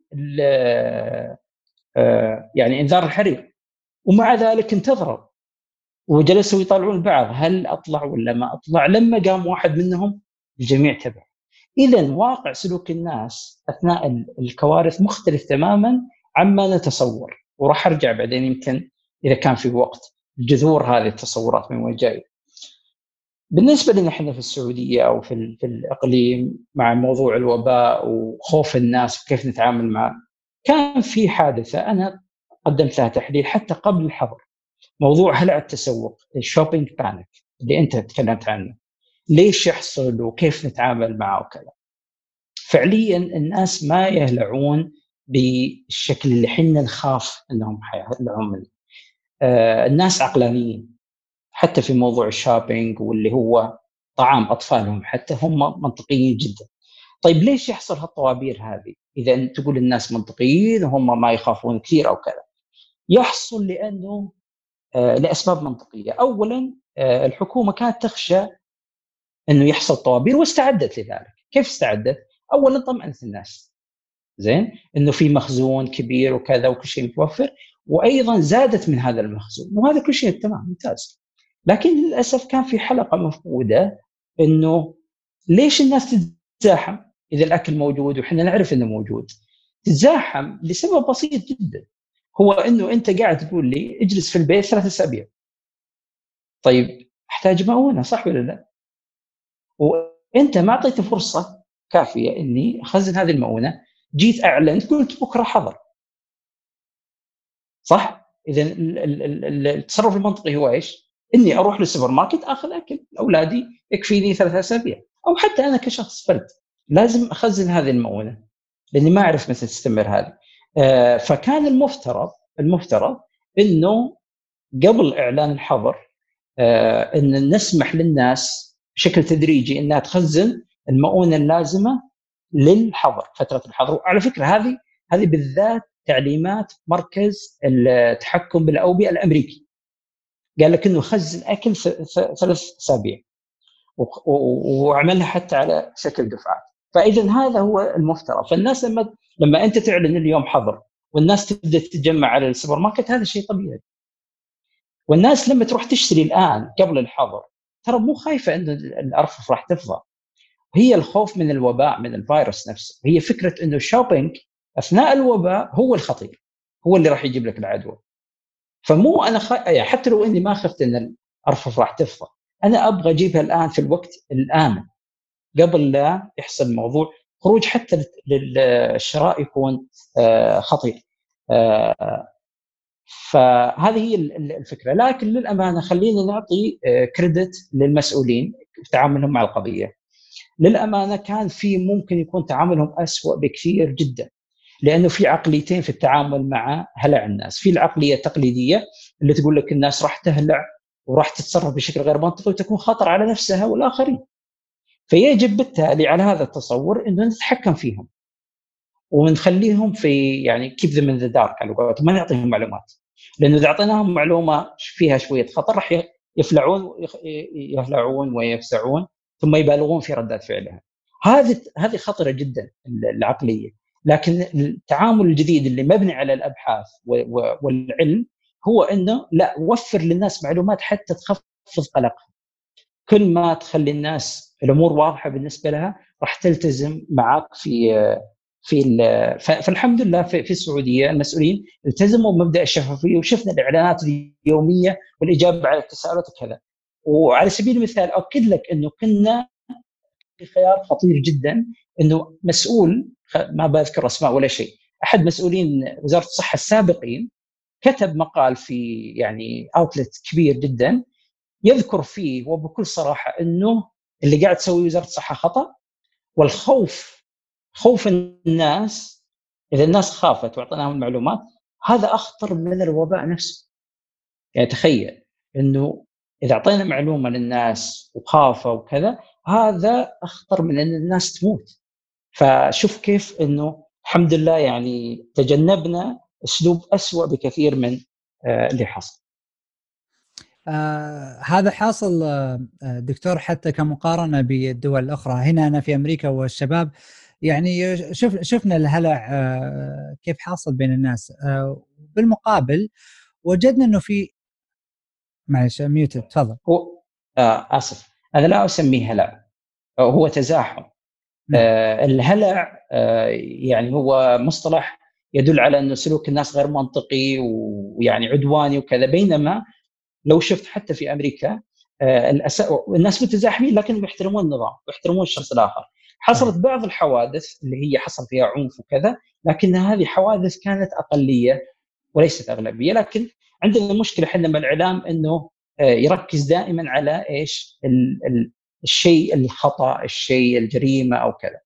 يعني انذار الحريق، ومع ذلك انتظروا وجلسوا يطالعون البعض هل اطلع ولا ما اطلع. لما قام واحد منهم الجميع تبع. اذا واقع سلوك الناس اثناء الكوارث مختلف تماما عما نتصور، وراح ارجع بعدين يمكن اذا كان في وقت جذور هذه التصورات من وين جايه. بالنسبه لنا احنا في السعوديه او في الاقليم مع موضوع الوباء وخوف الناس وكيف نتعامل معه، كان في حادثه انا قدمت لها تحليل حتى قبل الحظر، موضوع هلع التسوق، الشوبينج بانيك اللي انت تكلمت عنه، ليش يحصل وكيف نتعامل معه وكذا. فعليا الناس ما يهلعون بالشكل اللي حنا نخاف انهم حيهلعون منه. الناس عقلانيين حتى في موضوع الشوبينج واللي هو طعام اطفالهم، حتى هم منطقيين جدا. طيب ليش يحصل هالطوابير هذه اذا تقول الناس منطقيين وهم ما يخافون كثير او كذا؟ يحصل لانه لاسباب منطقيه. اولا الحكومه كانت تخشى انه يحصل طوابير واستعدت لذلك. كيف استعدت؟ اولا طمأنت الناس، زين، انه في مخزون كبير وكذا وكل شيء متوفر، وايضا زادت من هذا المخزون، وهذا كل شيء تمام ممتاز. لكن للاسف كان في حلقه مفقوده، انه ليش الناس تتزاحم اذا الاكل موجود وحنا نعرف انه موجود؟ تتزاحم لسبب بسيط جدا، هو انه انت قاعد تقول لي اجلس في البيت 3 أسابيع. طيب احتاج مؤونه، صح ولا لا؟ وانت ما اعطيت فرصه كافيه اني اخزن هذه المؤونه، جيت اعلنت قلت بكره حظر، صح؟ اذا التصرف المنطقي هو ايش؟ اني اروح للسوبر ماركت اخذ اكل لاولادي يكفيني 3 أسابيع، او حتى انا كشخص فرد لازم اخزن هذه المؤونه لاني ما اعرف متى تستمر هذه. فكان المفترض انه قبل اعلان الحظر ان نسمح للناس بشكل تدريجي انها تخزن المؤونه اللازمه للحظر، فتره الحظر. وعلى فكره هذه بالذات تعليمات مركز التحكم بالاوبئه الامريكي، قال لك انه خزن اكل 3 أسابيع. وعملها حتى على شكل دفعات. فاذا هذا هو المفترض. فالناس لما انت تعلن اليوم حظر والناس تبدا تتجمع على السوبر ماركت، هذا شيء طبيعي. والناس لما تروح تشتري الان قبل الحظر ترى مو خايفه ان الارفف راح تفضى، هي الخوف من الوباء، من الفيروس نفسه. هي فكره انه الشوبينج اثناء الوباء هو الخطير، هو اللي راح يجيب لك العدوى. فمو انا يعني حتى لو اني ما خفت ان الارفف راح تفضى، انا ابغى اجيبها الان في الوقت الامن قبل لا يحصل موضوع خروج حتى للشراء يكون خطير. فهذه هي الفكره. لكن للامانه خلينا نعطي كريدت للمسؤولين في تعاملهم مع القضيه. للامانه كان في ممكن يكون تعاملهم أسوأ بكثير جدا، لانه في عقليتين في التعامل مع هلع الناس. في العقليه التقليديه اللي تقول لك الناس راح تهلع وراح تتصرف بشكل غير منطقي وتكون خطر على نفسها والاخرين، فيجب بالتالي على هذا التصور انه نتحكم فيهم ونخليهم في يعني keep them in the dark على قولتهم، ما نعطيهم معلومات، لانه اذا اعطيناهم معلومه فيها شويه خطر راح يهلعون ويفزعون ثم يبالغون في ردات فعلها. هذه خطره جدا العقليه. لكن التعامل الجديد اللي مبني على الابحاث والعلم هو انه لا، وفر للناس معلومات حتى تخفض قلقهم. كل ما تخلي الناس الامور واضحه بالنسبه لها راح تلتزم معك فالحمد لله في السعوديه المسؤولين التزموا بمبدا الشفافيه، وشفنا الاعلانات اليوميه والاجابه على التساؤلات وكذا. وعلى سبيل المثال اؤكد لك انه كنا في خيار خطير جدا، انه مسؤول ما بذكر اسماء ولا شيء، احد مسؤولين وزاره الصحه السابقين كتب مقال في يعني اوتلت كبير جدا يذكر فيه وبكل صراحه انه اللي قاعد تسويه وزاره الصحه خطا، خوف الناس، اذا الناس خافت واعطيناهم المعلومات هذا اخطر من الوباء نفسه. يعني تخيل انه اذا اعطينا معلومه للناس وخافوا وكذا هذا اخطر من ان الناس تموت. فشوف كيف انه الحمد لله يعني تجنبنا اسلوب أسوأ بكثير من اللي حصل. هذا حاصل دكتور حتى كمقارنة بالدول الأخرى. هنا أنا في أمريكا والشباب يعني شفنا الهلع كيف حاصل بين الناس. بالمقابل وجدنا أنه في معلش ميوتد تفضل. آسف، أنا لا أسميه هلع، هو تزاحم. الهلع يعني هو مصطلح يدل على أن سلوك الناس غير منطقي ويعني عدواني وكذا، بينما لو شفت حتى في أمريكا الناس متزاحمين لكن يحترمون النظام ويحترمون الشخص الآخر. حصلت بعض الحوادث اللي هي حصل فيها عنف وكذا، لكن هذه حوادث كانت أقلية وليست أغلبية. لكن عندنا مشكلة احنا مع الإعلام أنه يركز دائما على إيش الشيء الخطأ، الشيء الجريمة أو كذا.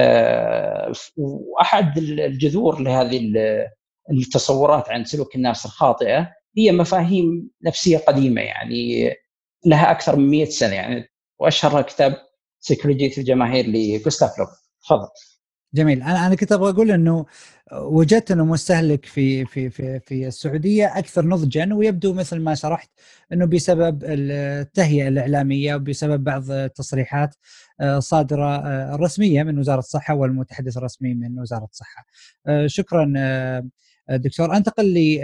وأحد الجذور لهذه التصورات عن سلوك الناس الخاطئة هي مفاهيم نفسية قديمة يعني لها أكثر من 100 سنة يعني، وأشهر كتاب سيكولوجية الجماهير لغوستاف لوب. تفضل. جميل. أنا كنت أبغى أقول إنه وجدت إنه مستهلك في السعودية أكثر نضجاً، ويبدو مثل ما شرحت إنه بسبب التهيئة الإعلامية وبسبب بعض التصريحات صادرة رسمية من وزارة الصحة والمتحدث الرسمي من وزارة الصحة. شكراً دكتور. أنتقل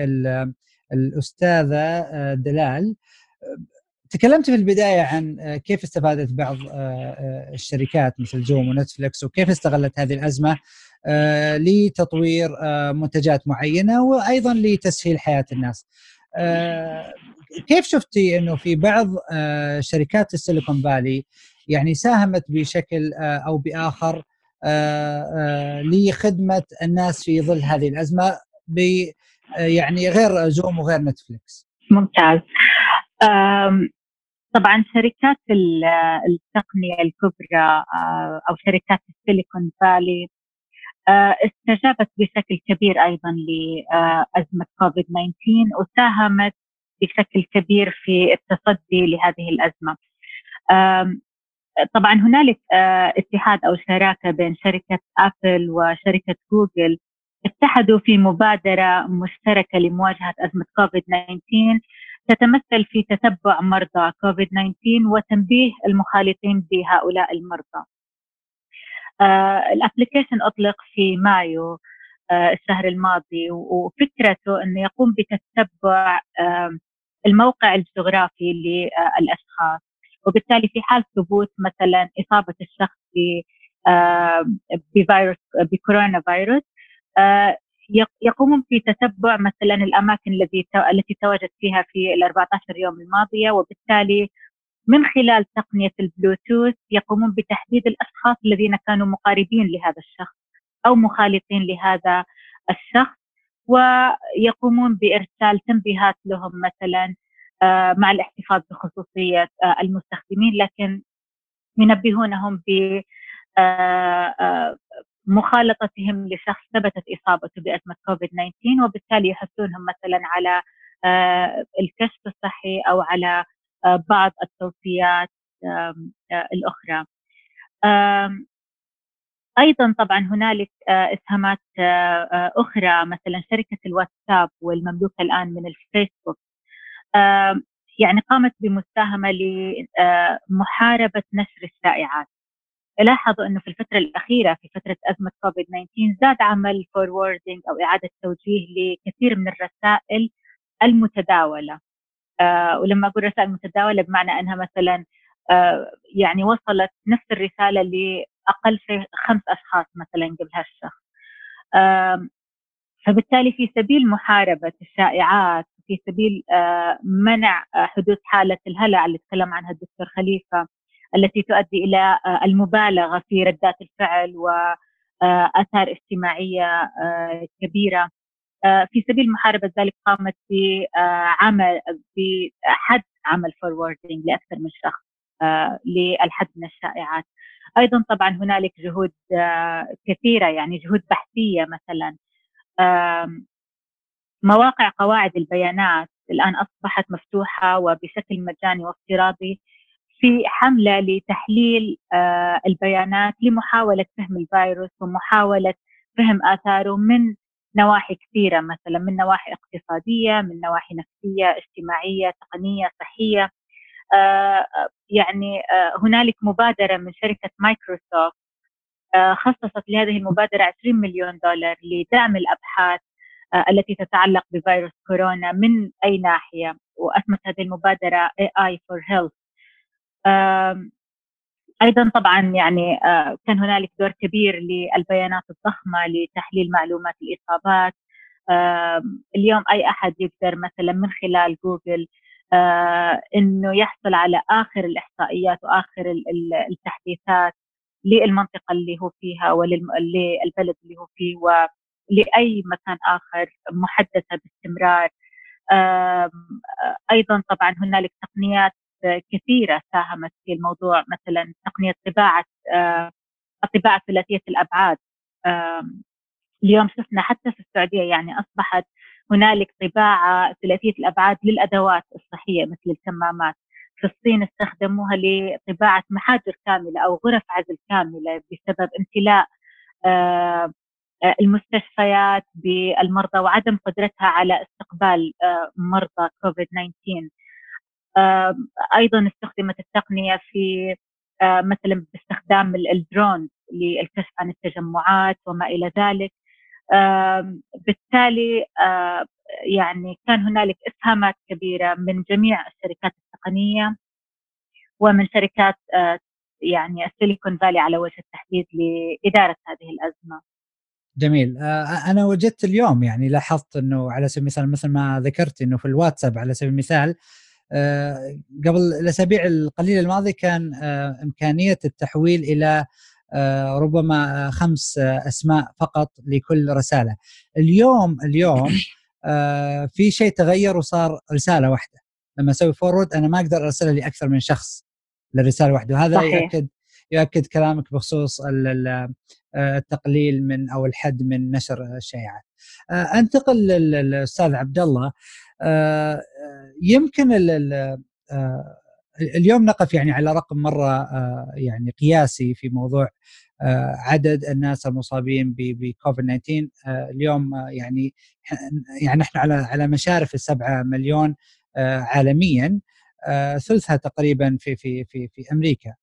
للأستاذة دلال. تكلمت في البداية عن كيف استفادت بعض الشركات مثل زوم ونتفليكس وكيف استغلت هذه الأزمة لتطوير منتجات معينة وأيضا لتسهيل حياة الناس. كيف شفتي أنه في بعض شركات السيليكون فالي يعني ساهمت بشكل أو بآخر لخدمة الناس في ظل هذه الأزمة يعني غير زوم وغير نتفليكس؟ ممتاز. طبعا شركات التقنية الكبرى أو شركات السيليكون فالي استجابت بشكل كبير أيضا لأزمة كوفيد-19 وساهمت بشكل كبير في التصدي لهذه الأزمة. طبعا هنالك اتحاد أو شراكة بين شركة أبل وشركة جوجل، اتحدوا في مبادرة مشتركة لمواجهة أزمة كوفيد-19 تتمثل في تتبع مرضى كوفيد 19 وتنبيه المخالطين بهؤلاء المرضى. الابلكيشن أطلق في مايو الشهر الماضي، وفكرته أنه يقوم بتتبع الموقع الجغرافي للأشخاص، وبالتالي في حال ثبوت مثلا إصابة الشخص بفيروس بكورونا فيروس يقومون بتتبع مثلا الأماكن التي تواجد فيها في ال 14 يوم الماضية، وبالتالي من خلال تقنية البلوتوث يقومون بتحديد الأشخاص الذين كانوا مقاربين لهذا الشخص أو مخالطين لهذا الشخص، ويقومون بإرسال تنبيهات لهم مثلا مع الاحتفاظ بخصوصية المستخدمين، لكن ينبهونهم بمخالطتهم لشخص ثبتت إصابته بأزمة كوفيد 19، وبالتالي يحثونهم مثلا على الكشف الصحي أو على بعض التوصيات الأخرى. أيضا طبعا هنالك إسهامات أخرى، مثلا شركة الواتساب والمملوكة الآن من الفيسبوك يعني قامت بمساهمة لمحاربة نشر الشائعات. لاحظوا أنه في الفترة الأخيرة في فترة أزمة كوفيد 19 زاد عمل فوروردينج أو إعادة توجيه لكثير من الرسائل المتداولة. ولما أقول رسائل متداولة بمعنى أنها مثلا يعني وصلت نفس الرسالة لأقل شيء 5 أشخاص مثلا قبل هالشخص. فبالتالي في سبيل محاربة الشائعات، في سبيل منع حدوث حالة الهلع اللي تكلم عنها الدكتور خليفة، التي تؤدي إلى المبالغة في ردات الفعل وآثار اجتماعية كبيرة، في سبيل محاربة ذلك قامت بحد عمل فوروردينج لأكثر من شخص للحد من الشائعات. أيضا طبعا هنالك جهود كثيرة، يعني جهود بحثية، مثلا مواقع قواعد البيانات الآن أصبحت مفتوحة وبشكل مجاني وافتراضي في حملة لتحليل البيانات لمحاولة فهم الفيروس ومحاولة فهم آثاره من نواحي كثيرة، مثلا من نواحي اقتصادية، من نواحي نفسية، اجتماعية، تقنية، صحية. يعني هنالك مبادرة من شركة مايكروسوفت خصصت لهذه المبادرة $20 مليون لدعم الأبحاث التي تتعلق بفيروس كورونا من أي ناحية، وأسمت هذه المبادرة AI for Health. أيضا طبعا يعني كان هنالك دور كبير للبيانات الضخمة لتحليل معلومات الإصابات. اليوم أي أحد يقدر مثلا من خلال جوجل إنه يحصل على آخر الإحصائيات وآخر التحديثات للمنطقة اللي هو فيها وللبلد اللي هو فيه ولأي مكان آخر محدثة باستمرار. أيضا طبعا هنالك تقنيات كثيرة ساهمت في الموضوع، مثلا تقنية الطباعة ثلاثية الأبعاد. اليوم شفنا حتى في السعودية يعني أصبحت هنالك طباعة ثلاثية الأبعاد للأدوات الصحية مثل الكمامات. في الصين استخدموها لطباعة محاجر كاملة أو غرف عزل كاملة بسبب امتلاء المستشفيات بالمرضى وعدم قدرتها على استقبال مرضى كوفيد 19. أيضا استخدمت التقنية في مثلا باستخدام الدرون للكشف عن التجمعات وما إلى ذلك. بالتالي يعني كان هنالك إسهامات كبيرة من جميع الشركات التقنية ومن شركات يعني السيليكون فالي على وجه التحديد لإدارة هذه الأزمة. جميل. أنا وجدت اليوم يعني لاحظت أنه على سبيل المثال مثل ما ذكرت أنه في الواتساب على سبيل المثال قبل الأسابيع القليلة الماضية كان إمكانية التحويل إلى ربما 5 أسماء فقط لكل رسالة. اليوم في شيء تغير وصار رسالة واحدة. لما أسوي فورورد أنا ما أقدر أرسلها لأكثر من شخص لرسالة واحدة، وهذا يؤكد كلامك بخصوص التقليل من أو الحد من نشر الشائعات. أنتقل للأستاذ عبد الله. يمكن اليوم نقف يعني على رقم مرة يعني قياسي في موضوع عدد الناس المصابين بكوفيد 19. اليوم يعني احنا على مشارف 7 مليون عالميا، ثلثها تقريبا في أمريكا.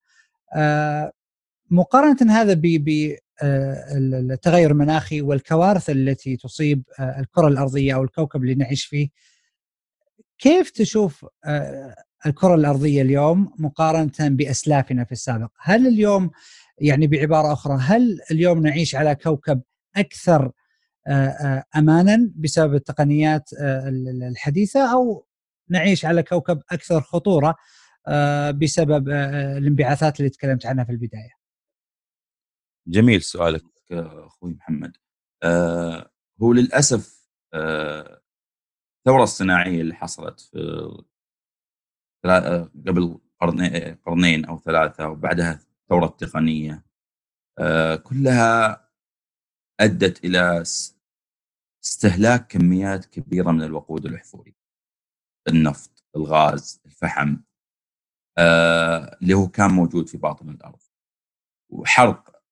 مقارنة هذا بالتغير المناخي والكوارث التي تصيب الكرة الأرضية أو الكوكب اللي نعيش فيه، كيف تشوف الكرة الأرضية اليوم مقارنة بأسلافنا في السابق؟ هل اليوم، يعني بعبارة أخرى، هل اليوم نعيش على كوكب أكثر أمانا بسبب التقنيات الحديثة، أو نعيش على كوكب أكثر خطورة بسبب الانبعاثات اللي تكلمت عنها في البداية؟ جميل سؤالك أخوي محمد. هو للأسف الثورة الصناعية اللي حصلت في قبل قرنين أو ثلاثة، وبعدها الثورة التقنية، كلها أدت إلى استهلاك كميات كبيرة من الوقود الأحفوري، النفط، الغاز، الفحم، اللي هو كان موجود في باطن الأرض، وحرق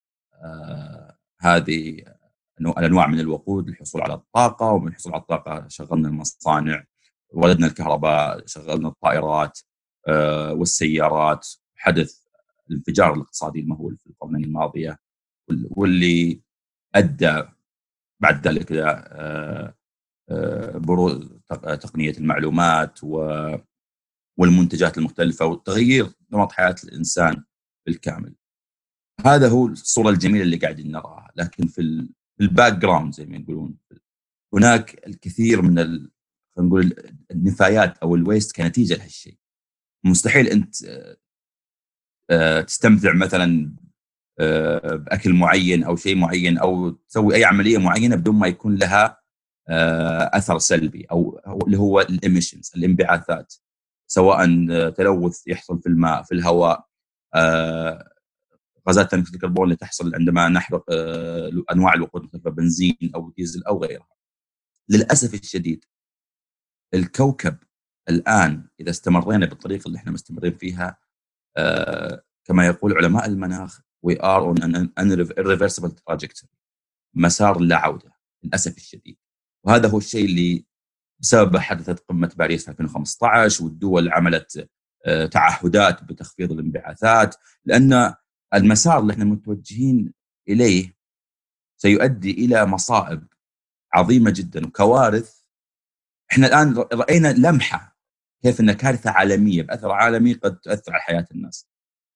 هذه الأنواع من الوقود للحصول على الطاقة، ومن الحصول على الطاقة شغلنا المصانع، ولدنا الكهرباء، شغلنا الطائرات والسيارات. حدث الانفجار الاقتصادي المهول في القرنين الماضية، واللي أدى بعد ذلك إلى بروز تقنية المعلومات والمنتجات المختلفة، وتغيير نمط حياة الإنسان بالكامل. هذا هو الصورة الجميلة اللي قاعدين نراها، لكن في الباك جراوند زي ما يقولون هناك الكثير من خلينا نقول النفايات أو الويست كنتيجة لهالشيء. مستحيل أنت تستمتع مثلا بأكل معين أو شيء معين أو تسوي أي عملية معينة بدون ما يكون لها أثر سلبي، أو اللي هو الإميشنز، الانبعاثات، سواء تلوث يحصل في الماء، في الهواء، غازات ثاني أكسيد الكربون اللي تحصل عندما نحرق أنواع الوقود مثل بنزين أو ديزل أو غيرها. للأسف الشديد الكوكب الآن إذا استمرينا بالطريقة اللي احنا مستمرين فيها، كما يقول علماء المناخ we are on an irreversible trajectory، مسار لا عودة للأسف الشديد. وهذا هو الشيء اللي بسبب حدثت قمة باريس في 2015، والدول عملت تعهدات بتخفيض الانبعاثات، لأن المسار اللي احنا متوجهين إليه سيؤدي إلى مصائب عظيمة جدا وكوارث. احنا الآن رأينا لمحة كيف أن كارثة عالمية بأثر عالمي قد تؤثر على حياة الناس.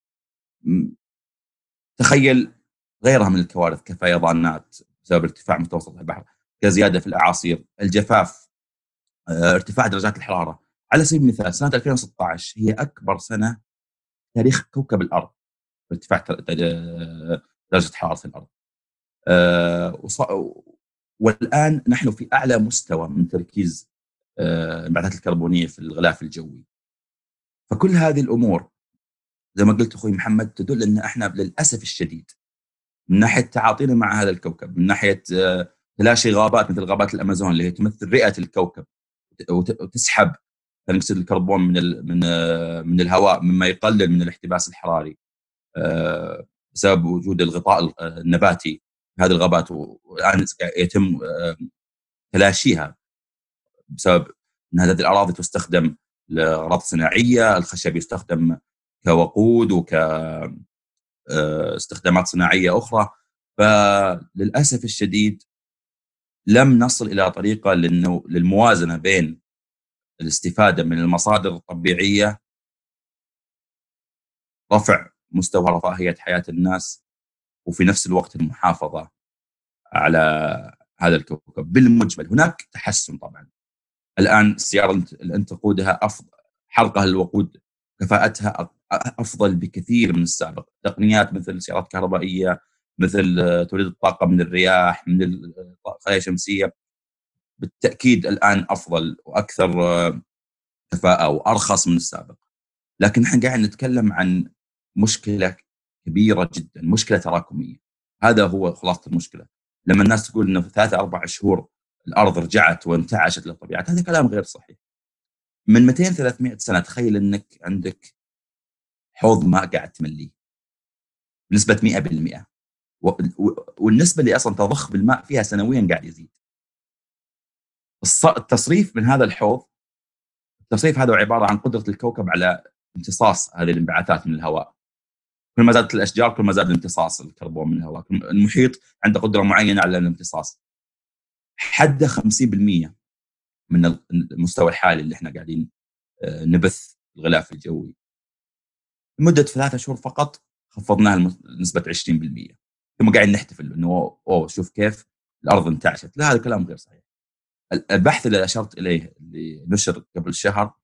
تخيل غيرها من الكوارث كفيضانات بسبب ارتفاع متوسط البحر، كزيادة في الأعاصير، الجفاف، ارتفاع درجات الحرارة. على سبيل المثال سنة 2016 هي أكبر سنة تاريخ كوكب الأرض ارتفاع درجة حرارة الأرض، والآن نحن في أعلى مستوى من تركيز الانبعاثات الكربونية في الغلاف الجوي. فكل هذه الأمور زي ما قلت أخوي محمد تدل أن احنا للأسف الشديد من ناحية تعاطينا مع هذا الكوكب، من ناحية تلاشي غابات مثل غابات الأمازون اللي هي تمثل رئة الكوكب وتسحب ثاني أكسيد الكربون من الهواء، مما يقلل من الاحتباس الحراري بسبب وجود الغطاء النباتي في هذه الغابات، والآن يتم تلاشيها بسبب أن هذه الأراضي تستخدم لأغراض صناعية، الخشب يستخدم كوقود وكاستخدامات صناعية أخرى. فللأسف الشديد لم نصل إلى طريقة للموازنة بين الاستفادة من المصادر الطبيعية، رفع مستوى رفاهية حياة الناس، وفي نفس الوقت المحافظة على هذا الكوكب. بالمجمل هناك تحسن طبعا، الآن السيارة اللي أنت تقودها حرقها الوقود كفاءتها أفضل بكثير من السابق، تقنيات مثل سيارات كهربائية، مثل توليد الطاقة من الرياح، من الخلايا الشمسية، بالتأكيد الآن أفضل وأكثر كفاءة وأرخص من السابق. لكن نحن قاعد نتكلم عن مشكلة كبيرة جدا، مشكلة تراكمية. هذا هو خلاصة المشكلة. لما الناس تقول إنه في 3-4 شهور الأرض رجعت وانتعشت للطبيعة، هذا كلام غير صحيح. من 200-300 سنة تخيل إنك عندك حوض ماء قاعد تمليه بنسبة 100%، والنسبة اللي أصلا تضخ بالماء فيها سنويا قاعد يزيد. التصريف من هذا الحوض التصريف هذا عبارة عن قدرة الكوكب على امتصاص هذه الانبعاثات من الهواء. كل ما زادت الأشجار كل ما زاد امتصاص الكربون من الهواء. المحيط عنده قدرة معينة على الامتصاص، حد 50% من المستوى الحالي اللي احنا قاعدين نبث الغلاف الجوي. لمدة 3 شهور فقط خفضناها لنسبة 20%. ثم قاعد نحتفل انه اوه شوف كيف الارض انتعشت. لا، هذا الكلام غير صحيح. البحث اللي اشرت اليه اللي نشر قبل شهر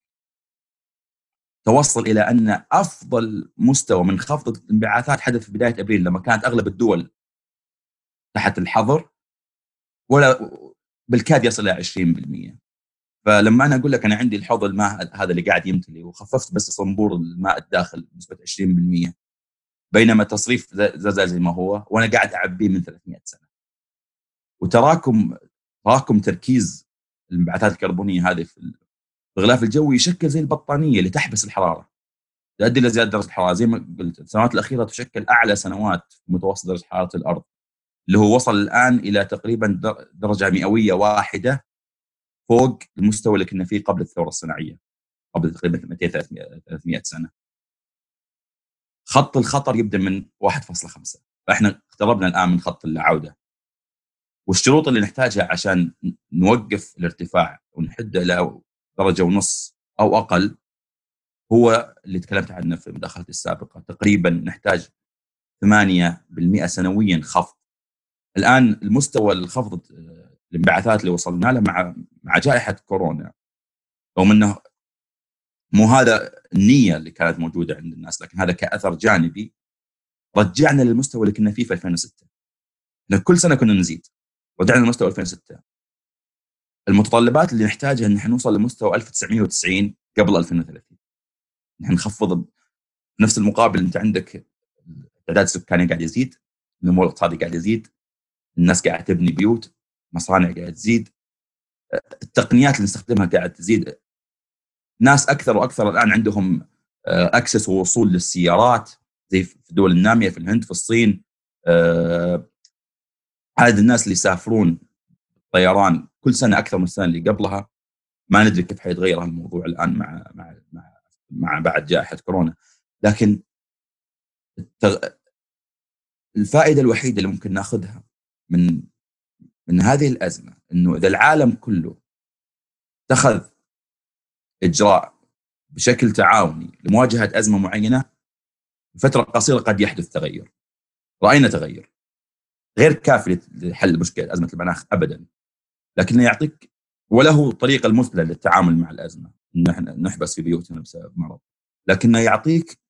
توصل الى ان افضل مستوى من خفض الانبعاثات حدث في بداية ابريل، لما كانت اغلب الدول تحت الحظر ولا بالكاد يصل الى 20%. فلما انا اقول لك انا عندي الحوض الماء هذا اللي قاعد يمتلي وخففت بس صنبور الماء الداخل بنسبه 20%، بينما تصريف زال زي ما هو وانا قاعد اعبيه من 300 سنه. وتراكم تركيز الانبعاثات الكربونيه هذه في الغلاف الجوي يشكل زي البطانيه اللي تحبس الحراره، تؤدي الى زياده درجه الحراره. زي ما قلت السنوات الاخيره تشكل اعلى سنوات متوسط درجه حراره الارض، اللي هو وصل الان الى تقريبا درجه مئويه واحده فوق المستوى اللي كنا فيه قبل الثوره الصناعيه، قبل تقريبا 200-300 سنه. خط الخطر يبدا من 1.5، فاحنا اقتربنا الان من خط العوده. والشروط اللي نحتاجها عشان نوقف الارتفاع ونحده الى 1.5 درجة او اقل هو اللي تكلمت عنه في مداخلتي السابقه. تقريبا نحتاج 8% سنويا خفض. الان المستوى الخفض الانبعاثات اللي وصلنا له مع جائحه كورونا، رغم انه مو هذا النيه اللي كانت موجوده عند الناس، لكن هذا كاثر جانبي رجعنا للمستوى اللي كنا فيه في 2006. كل سنه كنا نزيد، رجعنا لمستوى 2006. المتطلبات اللي نحتاجها ان احنا نوصل لمستوى 1990 قبل 2030. نحن نخفض نفس المقابل. انت عندك التعداد السكاني قاعد يزيد، النمو الاقتصادي قاعد يزيد، الناس قاعده تبني بيوت، مصانع قاعده تزيد، التقنيات اللي نستخدمها قاعده تزيد، ناس اكثر واكثر الان عندهم اكسس ووصول للسيارات زي في الدول الناميه، في الهند، في الصين. عدد الناس اللي يسافرون طيران كل سنه اكثر من السنه اللي قبلها. ما ندري كيف حيتغير الموضوع الان مع بعد جائحه كورونا. لكن الفائده الوحيده اللي ممكن ناخذها من هذه الازمه انه اذا العالم كله اتخذ اجراء بشكل تعاوني لمواجهه ازمه معينه، بفتره قصيره قد يحدث تغير. راينا تغير غير كافي لحل مشكله ازمه المناخ ابدا، لكنه يعطيك وله طريقه المثلى للتعامل مع الازمه، ان احنا نحبس في بيوتنا بسبب مرض، لكنه يعطيك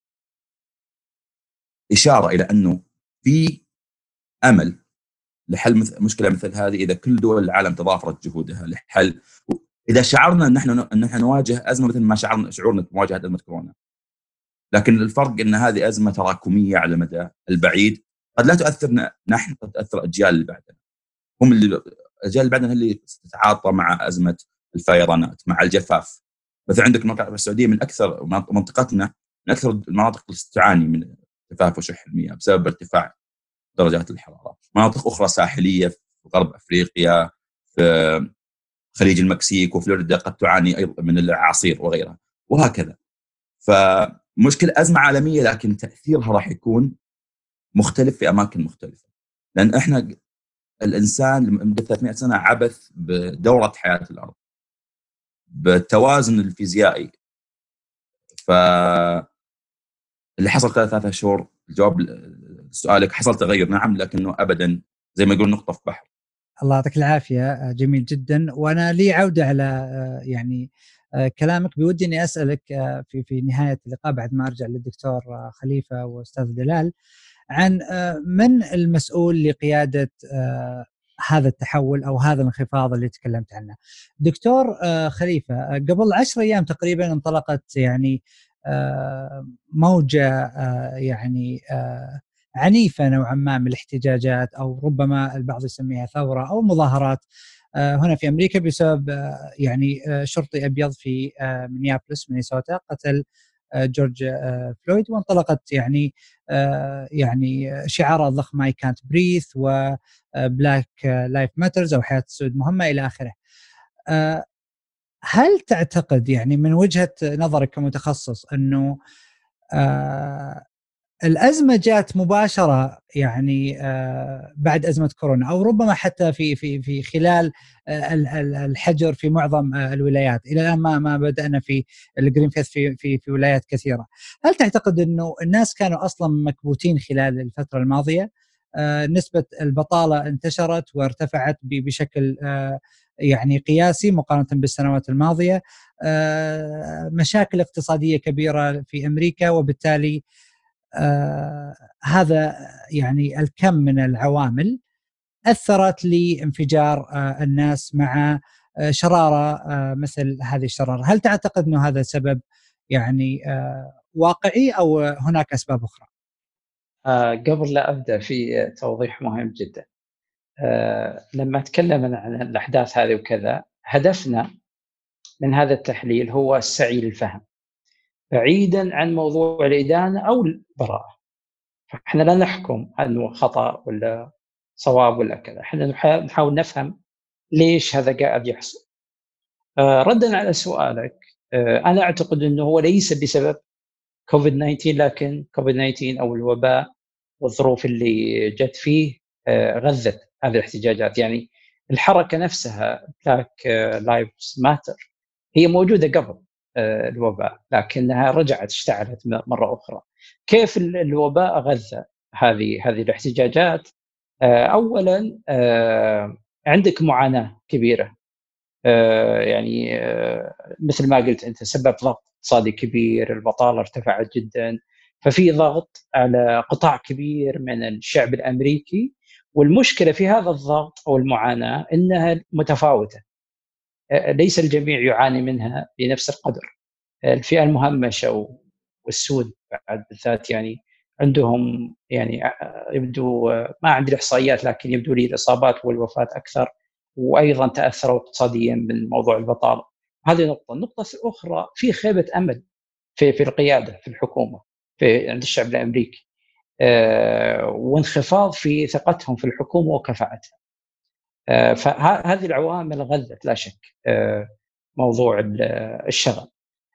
اشاره الى انه في امل لحل مشكله مثل هذه اذا كل دول العالم تضافرت جهودها لحل. اذا شعرنا ان احنا نواجه ازمه مثل ما شعورنا بمواجهه ازمه كورونا، لكن الفرق ان هذه ازمه تراكميه على المدى البعيد، قد لا تؤثرنا نحن، قد تاثر الاجيال اللي بعدنا. الاجيال اللي بعدنا اللي تتعاطى مع ازمه الفيضانات، مع الجفاف. مثلا عندك المملكه السعوديه من اكثر منطقتنا من اكثر المناطق اللي تعاني من جفاف وشح المياه بسبب ارتفاع درجات الحراره. مناطق اخرى ساحليه في غرب افريقيا، في خليج المكسيك وفلوريدا قد تعاني ايضا من الاعاصير وغيرها، وهكذا. فمشكله ازمه عالميه، لكن تاثيرها راح يكون مختلف في اماكن مختلفه، لان احنا الانسان لمده 300 سنه عبث بدوره حياه الارض، بالتوازن الفيزيائي. فاللي حصل خلال 3 شهور، الجواب لسؤالك، حصل تغير نعم، لكنه ابدا زي ما يقول نقطه في بحر. الله يعطيك العافيه، جميل جدا. وانا لي عوده على يعني كلامك. بودي اني اسالك في نهايه اللقاء بعد ما ارجع للدكتور خليفه واستاذ دلال عن من المسؤول لقياده هذا التحول او هذا الانخفاض اللي تكلمت عنه. دكتور خليفه، قبل 10 أيام تقريبا انطلقت يعني موجه يعني عنيفه نوعا ما من الاحتجاجات، او ربما البعض يسميها ثوره او مظاهرات هنا في امريكا بسبب يعني شرطي ابيض في مينيابوليس مينيسوتا قتل جورج فلويد، وانطلقت يعني شعارات ضخمه I can't breathe وبلاك لايف ماترز او حياه السود مهمه الى اخره. هل تعتقد يعني من وجهة نظرك كمتخصص أنه الأزمة جاءت مباشرة يعني بعد أزمة كورونا، أو ربما حتى في خلال الحجر في معظم الولايات إلى الآن ما بدأنا في الجرين فيث في ولايات كثيرة؟ هل تعتقد أنه الناس كانوا أصلا مكبوتين خلال الفترة الماضية؟ نسبة البطالة انتشرت وارتفعت بشكل يعني قياسي مقارنة بالسنوات الماضية، مشاكل اقتصادية كبيرة في أمريكا، وبالتالي هذا يعني الكم من العوامل أثرت لانفجار الناس مع شرارة مثل هذه الشرارة. هل تعتقد أنه هذا سبب يعني واقعي أو هناك أسباب أخرى؟ قبل لا أبدأ في توضيح مهم جدا، لما أتكلم عن الأحداث هذه وكذا، هدفنا من هذا التحليل هو السعي للفهم بعيدا عن موضوع الإدانة أو البراءة. فإحنا لا نحكم أنه خطأ ولا صواب ولا كذا، إحنا نحاول نفهم ليش هذا قاعد يحصل. ردا على سؤالك، أنا أعتقد أنه هو ليس بسبب كوفيد 19، لكن كوفيد 19 أو الوباء والظروف اللي جت فيه غذت هذه الاحتجاجات. يعني الحركة نفسها بلاك لايفز ماتر هي موجودة قبل الوباء، لكنها رجعت اشتعلت مرة أخرى. كيف الوباء غذى هذه الاحتجاجات؟ أولا عندك معاناة كبيرة، يعني مثل ما قلت أنت، سبب ضغط اقتصادي كبير، البطالة ارتفعت جدا، ففي ضغط على قطاع كبير من الشعب الأمريكي. والمشكلة في هذا الضغط أو المعاناة إنها متفاوتة، ليس الجميع يعاني منها بنفس القدر. الفئة المهمشة والسود بعد بالذات يعني عندهم يعني يبدو، ما عندي الإحصائيات لكن يبدو لي الإصابات والوفاة أكثر، وأيضا تأثروا اقتصاديا من موضوع البطالة. هذه نقطة. النقطة الأخرى، في خيبة أمل في القيادة، في الحكومة، عند الشعب الأمريكي، وانخفاض في ثقتهم في الحكومة وكفاءتها. فهذه العوامل غذت لا شك موضوع الشغب.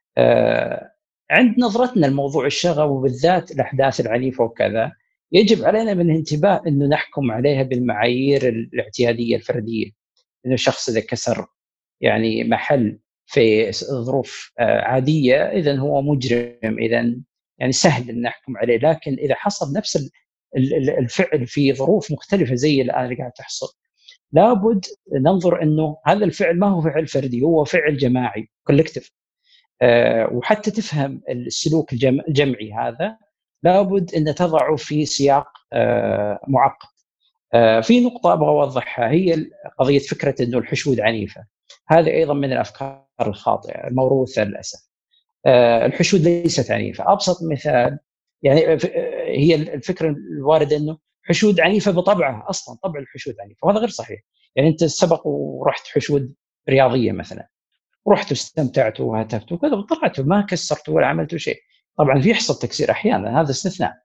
عند نظرتنا لموضوع الشغب وبالذات الأحداث العنيفة وكذا، يجب علينا من الانتباه أنه نحكم عليها بالمعايير الاعتيادية الفردية. أنه الشخص إذا كسر يعني محل في ظروف عادية إذن هو مجرم، إذن يعني سهل أن نحكم عليه. لكن إذا حصل نفس الفعل في ظروف مختلفة زي الآن اللي قاعد تحصل، لابد ننظر أنه هذا الفعل ما هو فعل فردي، هو فعل جماعي كولكتيف. وحتى تفهم السلوك الجمعي هذا لابد أن تضعه في سياق معقد. في نقطة أبغى أوضحها، هي قضية فكرة أنه الحشود عنيفة. هذه أيضا من الأفكار الخاطئة الموروثة للأسف. الحشود ليست عنيفة. أبسط مثال يعني هي الفكرة الواردة أنه حشود عنيفة بطبعها، أصلا طبع الحشود عنيفة، وهذا غير صحيح. يعني أنت سبق ورحت حشود رياضية مثلا، رحت واستمتعت وهتفت وكذا وطلعت، ما كسرت ولا عملت شيء. طبعا في يحصل تكسير أحيانا، هذا استثناء.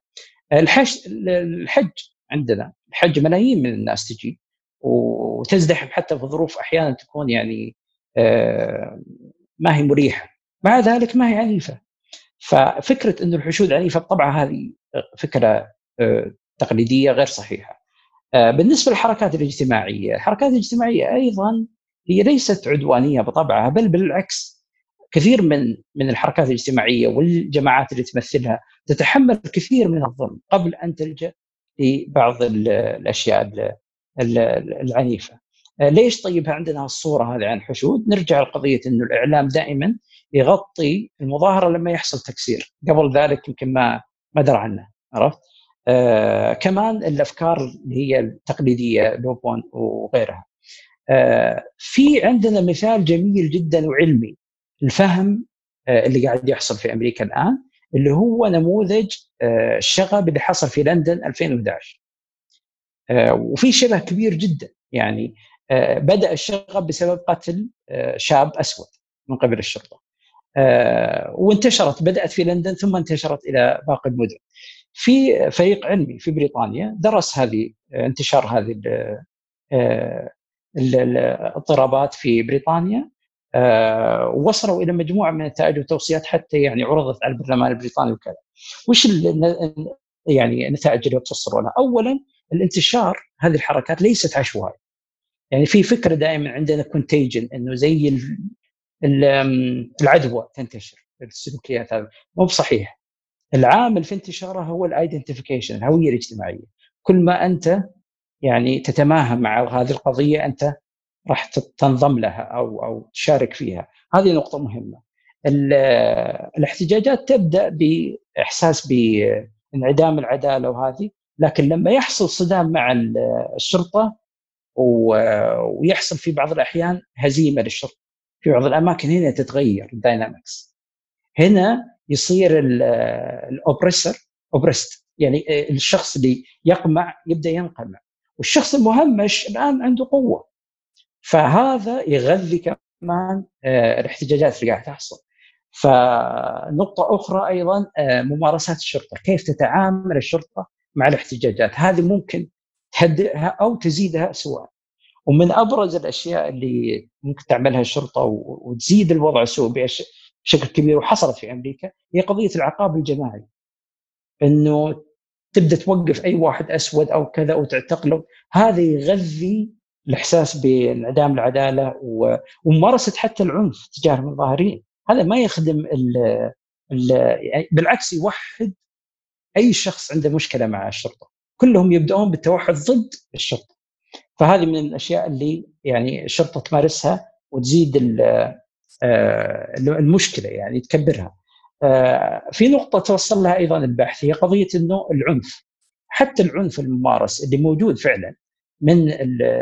الحج عندنا، الحج ملايين من الناس تجي وتزدحم حتى في ظروف أحيانا تكون يعني ما هي مريحة، مع ذلك ما هي عنيفة. ففكرة أن الحشود عنيفة بطبعها هذه فكرة تقليدية غير صحيحة. بالنسبة للحركات الاجتماعية، الحركات الاجتماعية أيضا هي ليست عدوانية بطبعها، بل بالعكس. كثير من الحركات الاجتماعية والجماعات اللي تمثلها تتحمل كثير من الظلم قبل أن تلجأ لبعض الأشياء العنيفة. ليش طيب عندنا الصورة هذه عن حشود؟ نرجع لقضية أنه الإعلام دائما يغطي المظاهرة لما يحصل تكسير، قبل ذلك يمكن ما درى عنه، عرفت؟ كمان الأفكار اللي هي التقليدية لوبون وغيرها. في عندنا مثال جميل جدا وعلمي الفهم اللي قاعد يحصل في أمريكا الآن، اللي هو نموذج الشغب اللي حصل في لندن 2011. وفي شبه كبير جدا، يعني بدأ الشغب بسبب قتل شاب أسود من قبل الشرطة، وانتشرت، بدأت في لندن ثم انتشرت إلى باقي المدن. في فريق علمي في بريطانيا درس انتشار هذه الاضطرابات في بريطانيا، وصلوا الى مجموعه من النتائج وتوصيات حتى يعني عرضت على البرلمان البريطاني وكذا. وش يعني النتائج اللي توصلوا لها؟ اولا الانتشار هذه الحركات ليست عشوائي. يعني في فكره دائما عندنا كونتيجن انه زي العدوى تنتشر السلوكيات، هذا مو بصحيح. العامل في انتشارها هو الايدنتيفيكيشن، الهويه الاجتماعيه. كل ما انت يعني تتماهى مع هذه القضيه انت راح تنضم لها او تشارك فيها. هذه نقطه مهمه. الاحتجاجات تبدا باحساس بانعدام العداله وهذه، لكن لما يحصل صدام مع الشرطه ويحصل في بعض الاحيان هزيمه للشرطه في بعض الاماكن، هنا تتغير الداينامكس. هنا يصير اوبرست، يعني الشخص اللي يقمع يبدا ينقمع، والشخص المهمش الان عنده قوه، فهذا يغذي كمان الاحتجاجات اللي قاعده تحصل. فنقطه اخرى ايضا ممارسات الشرطه، كيف تتعامل الشرطه مع الاحتجاجات، هذه ممكن تهدئها او تزيدها سوءا. ومن ابرز الاشياء اللي ممكن تعملها الشرطه وتزيد الوضع سوء بشكل كبير، وحصلت في امريكا، هي قضيه العقاب الجماعي، انه تبدا توقف اي واحد اسود او كذا وتعتقله. هذا يغذي الاحساس بانعدام العداله وممارسه حتى العنف تجاه المظاهرين. هذا ما يخدم بالعكس يوحد اي شخص عنده مشكله مع الشرطه، كلهم يبدأون بالتوحد ضد الشرطه. فهذه من الاشياء اللي يعني الشرطه تمارسها وتزيد المشكله، يعني تكبرها. في نقطه توصل لها ايضا البحث، هي قضيه انه العنف، حتى العنف الممارس اللي موجود فعلا من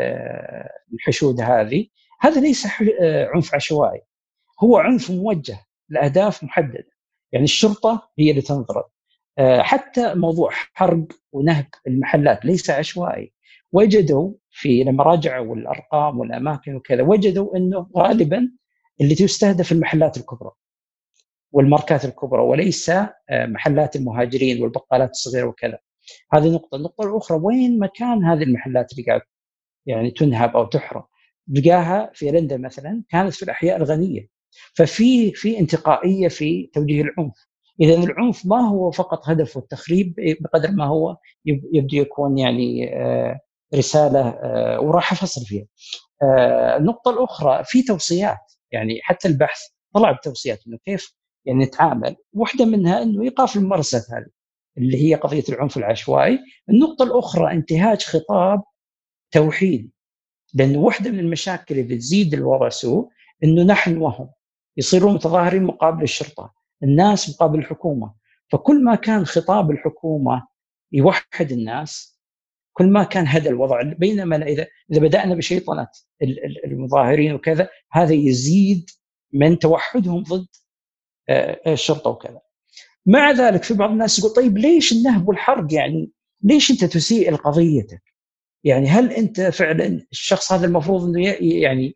الحشود هذا ليس عنف عشوائي، هو عنف موجه لاهداف محدده. يعني الشرطه هي اللي تنضرب. حتى موضوع حرق ونهب المحلات ليس عشوائي. وجدوا لما راجعوا الارقام والاماكن وكذا، وجدوا انه غالبا اللي تستهدف المحلات الكبرى والماركات الكبرى، وليس محلات المهاجرين والبقالات الصغيره وكذا. هذه نقطه. النقطه الاخرى، وين مكان هذه المحلات اللي قاعد يعني تنهب او تحرق؟ لقاها في لندن مثلا كانت في الاحياء الغنيه. ففي انتقائيه في توجيه العنف. اذا العنف ما هو فقط هدفه التخريب بقدر ما هو يبدو يكون يعني رساله، وراح افصل فيها. النقطه الاخرى، في توصيات، يعني حتى البحث طلع بتوصيات انه كيف يعني نتعامل. واحده منها انه ايقاف الممارسات هذه اللي هي قضيه العنف العشوائي. النقطه الاخرى انتهاج خطاب توحيدي، لانه واحده من المشاكل اللي تزيد الوضع سوء انه نحن وهم يصيرون متظاهرين مقابل الشرطه، الناس مقابل الحكومه. فكل ما كان خطاب الحكومه يوحد الناس كل ما كان هذا الوضع. بينما اذا بدانا بشيطنه المظاهرين وكذا، هذا يزيد من توحدهم ضد الشرطه وكذا. مع ذلك في بعض الناس يقول طيب ليش النهب والحرق؟ يعني ليش انت تسيء لقضيتك؟ يعني هل انت فعلا الشخص هذا المفروض انه يعني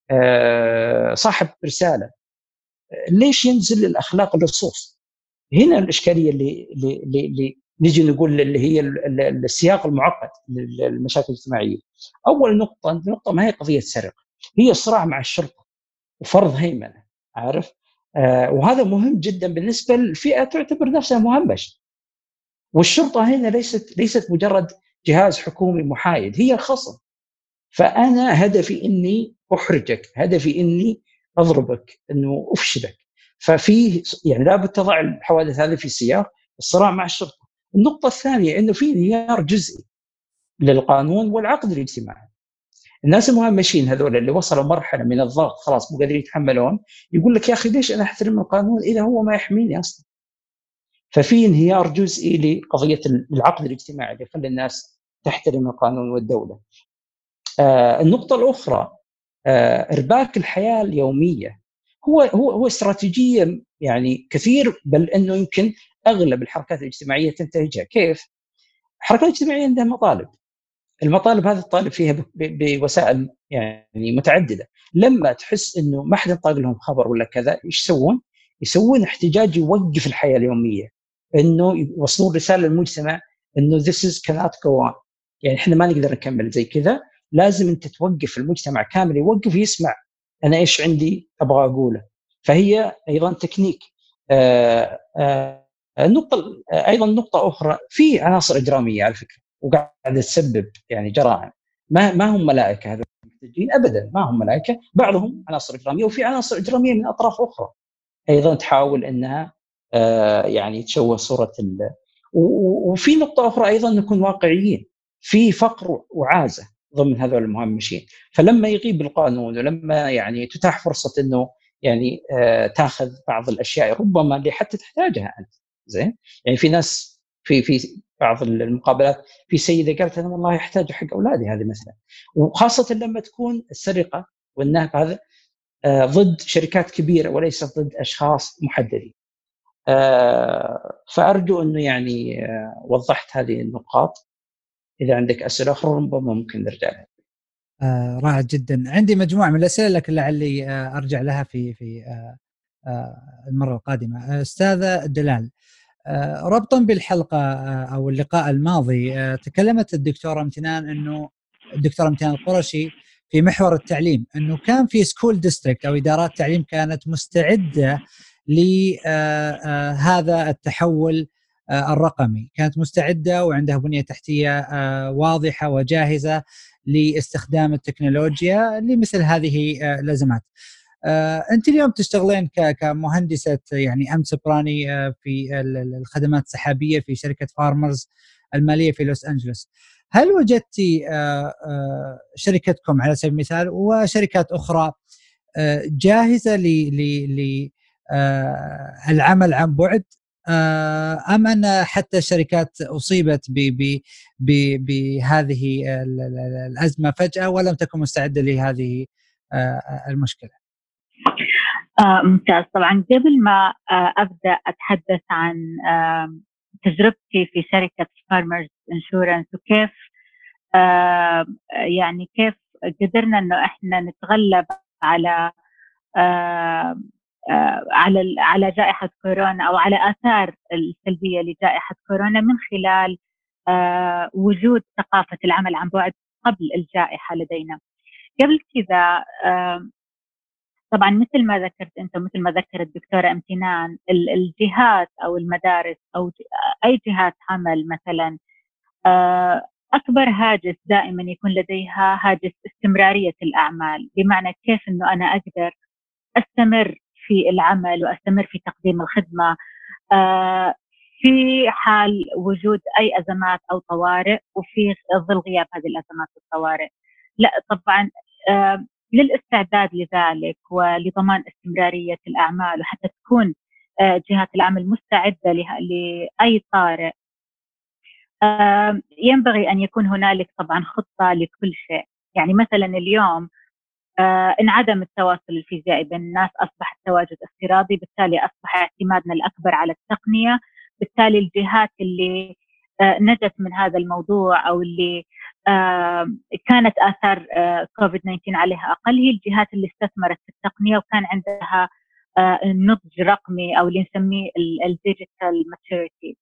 صاحب رساله، ليش ينزل الاخلاق اللصوص؟ هنا الاشكاليه اللي نجي نقول اللي هي السياق المعقد للمشاكل الاجتماعيه. اول نقطه ما هي قضيه سرقه، هي صراع مع الشرطه وفرض هيمنه، عارف؟ وهذا مهم جدا بالنسبه للفئه تعتبر نفسها مهمشه. والشرطه هنا ليست مجرد جهاز حكومي محايد، هي الخصم. فانا هدفي اني احرجك، هدفي اني اضربك، انه افشلك. ففي يعني لابد تضع الحوادث هذه في سياق الصراع مع الشرطه. النقطه الثانيه انه في انهيار جزئي للقانون والعقد الاجتماعي. الناس المهمشين هذول اللي وصلوا مرحله من الضغط خلاص مو قادرين يتحملون، يقول لك يا اخي ليش انا احترم القانون اذا هو ما يحميني اصلا؟ ففي انهيار جزئي لقضيه العقد الاجتماعي اللي يخلي الناس تحترم القانون والدوله. النقطه الاخرى ارباك الحياه اليوميه هو استراتيجيه يعني كثير، بل انه يمكن اغلب الحركات الاجتماعيه تنتهجها. كيف؟ الحركات الاجتماعيه عندها مطالب، المطالب هذه تطالب فيها بوسائل يعني متعدده. لما تحس انه ما حد ينطق لهم خبر ولا كذا، ايش يسوون احتجاج يوقف الحياه اليوميه، انه يوصلون رساله للمجتمع انه this is cannot go on، يعني احنا ما نقدر نكمل زي كذا، لازم انت توقف، المجتمع كامل يوقف يسمع أنا إيش عندي أبغى أقوله. فهي أيضا تكنيك. النقطة أيضا نقطة أخرى، في عناصر إجرامية على فكرة وقاعدة تسبب يعني جرائم. ما هم ملائكة هذول المحتجين أبدا، ما هم ملائكة، بعضهم عناصر إجرامية، وفي عناصر إجرامية من أطراف أخرى أيضا تحاول أنها يعني تشوه صورة وفي نقطة أخرى أيضا نكون واقعيين، في فقر وعازة ضمن هذول المهمشين. فلما يغيب القانون ولما يعني تتاح فرصة أنه يعني تاخذ بعض الأشياء ربما اللي حتى تحتاجها أنت، زين. يعني في ناس في بعض المقابلات في سيدة قالت أنا والله يحتاج حق أولادي هذه مثلا، وخاصة لما تكون السرقة والنهب هذا ضد شركات كبيرة وليس ضد أشخاص محددين. فأرجو أنه يعني وضحت هذه النقاط. إذا عندك أسئلة أخرى ربما ممكن نرجع لها. رائع جدا. عندي مجموعة من الأسئلة لكن لعلي أرجع لها في المرة القادمة. أستاذة دلال، ربطا بالحلقة أو اللقاء الماضي تكلمت الدكتورة امتنان القرشي في محور التعليم أنه كان في سكول ديستريكت أو إدارات تعليم كانت مستعدة لهذا التحول الرقمي، كانت مستعدة وعندها بنية تحتية واضحة وجاهزة لاستخدام التكنولوجيا لمثل هذه الأزمات. أنت اليوم تشتغلين كمهندسة يعني أمن سبراني في الخدمات السحابية في شركة فارمرز المالية في لوس أنجلوس. هل وجدتي شركتكم على سبيل المثال وشركات أخرى جاهزة للعمل عن بعد، أم أن حتى الشركات أصيبت بهذه الأزمة فجأة ولم تكن مستعدة لهذه المشكلة؟ ممتاز. طبعا قبل ما أبدأ أتحدث عن تجربتي في شركة فارمرز انشورنس وكيف يعني كيف قدرنا إنه إحنا نتغلب على على جائحة كورونا أو على آثار السلبية لجائحة كورونا من خلال وجود ثقافة العمل عن بعد قبل الجائحة لدينا. قبل كذا طبعا مثل ما ذكرت أنت ومثل ما ذكرت الدكتورة امتنان، الجهات أو المدارس أو أي جهات عمل مثلا أكبر هاجس دائما يكون لديها هاجس استمرارية الأعمال، بمعنى كيف أنه أنا أقدر أستمر في العمل وأستمر في تقديم الخدمة في حال وجود أي أزمات أو طوارئ وفي ظل غياب هذه الأزمات والطوارئ. لا طبعا للاستعداد لذلك ولضمان استمرارية الأعمال وحتى تكون جهات العمل مستعدة لأي طارئ، ينبغي أن يكون هنالك طبعا خطة لكل شيء. يعني مثلا اليوم انعدم التواصل الفيزيائي بين الناس، أصبح التواجد افتراضي، بالتالي أصبح اعتمادنا الأكبر على التقنية. بالتالي الجهات اللي نجت من هذا الموضوع أو اللي كانت آثار كوفيد-19 عليها أقل هي الجهات اللي استثمرت في التقنية وكان عندها نضج رقمي أو اللي نسميه الديجيتال ماتشوريتي.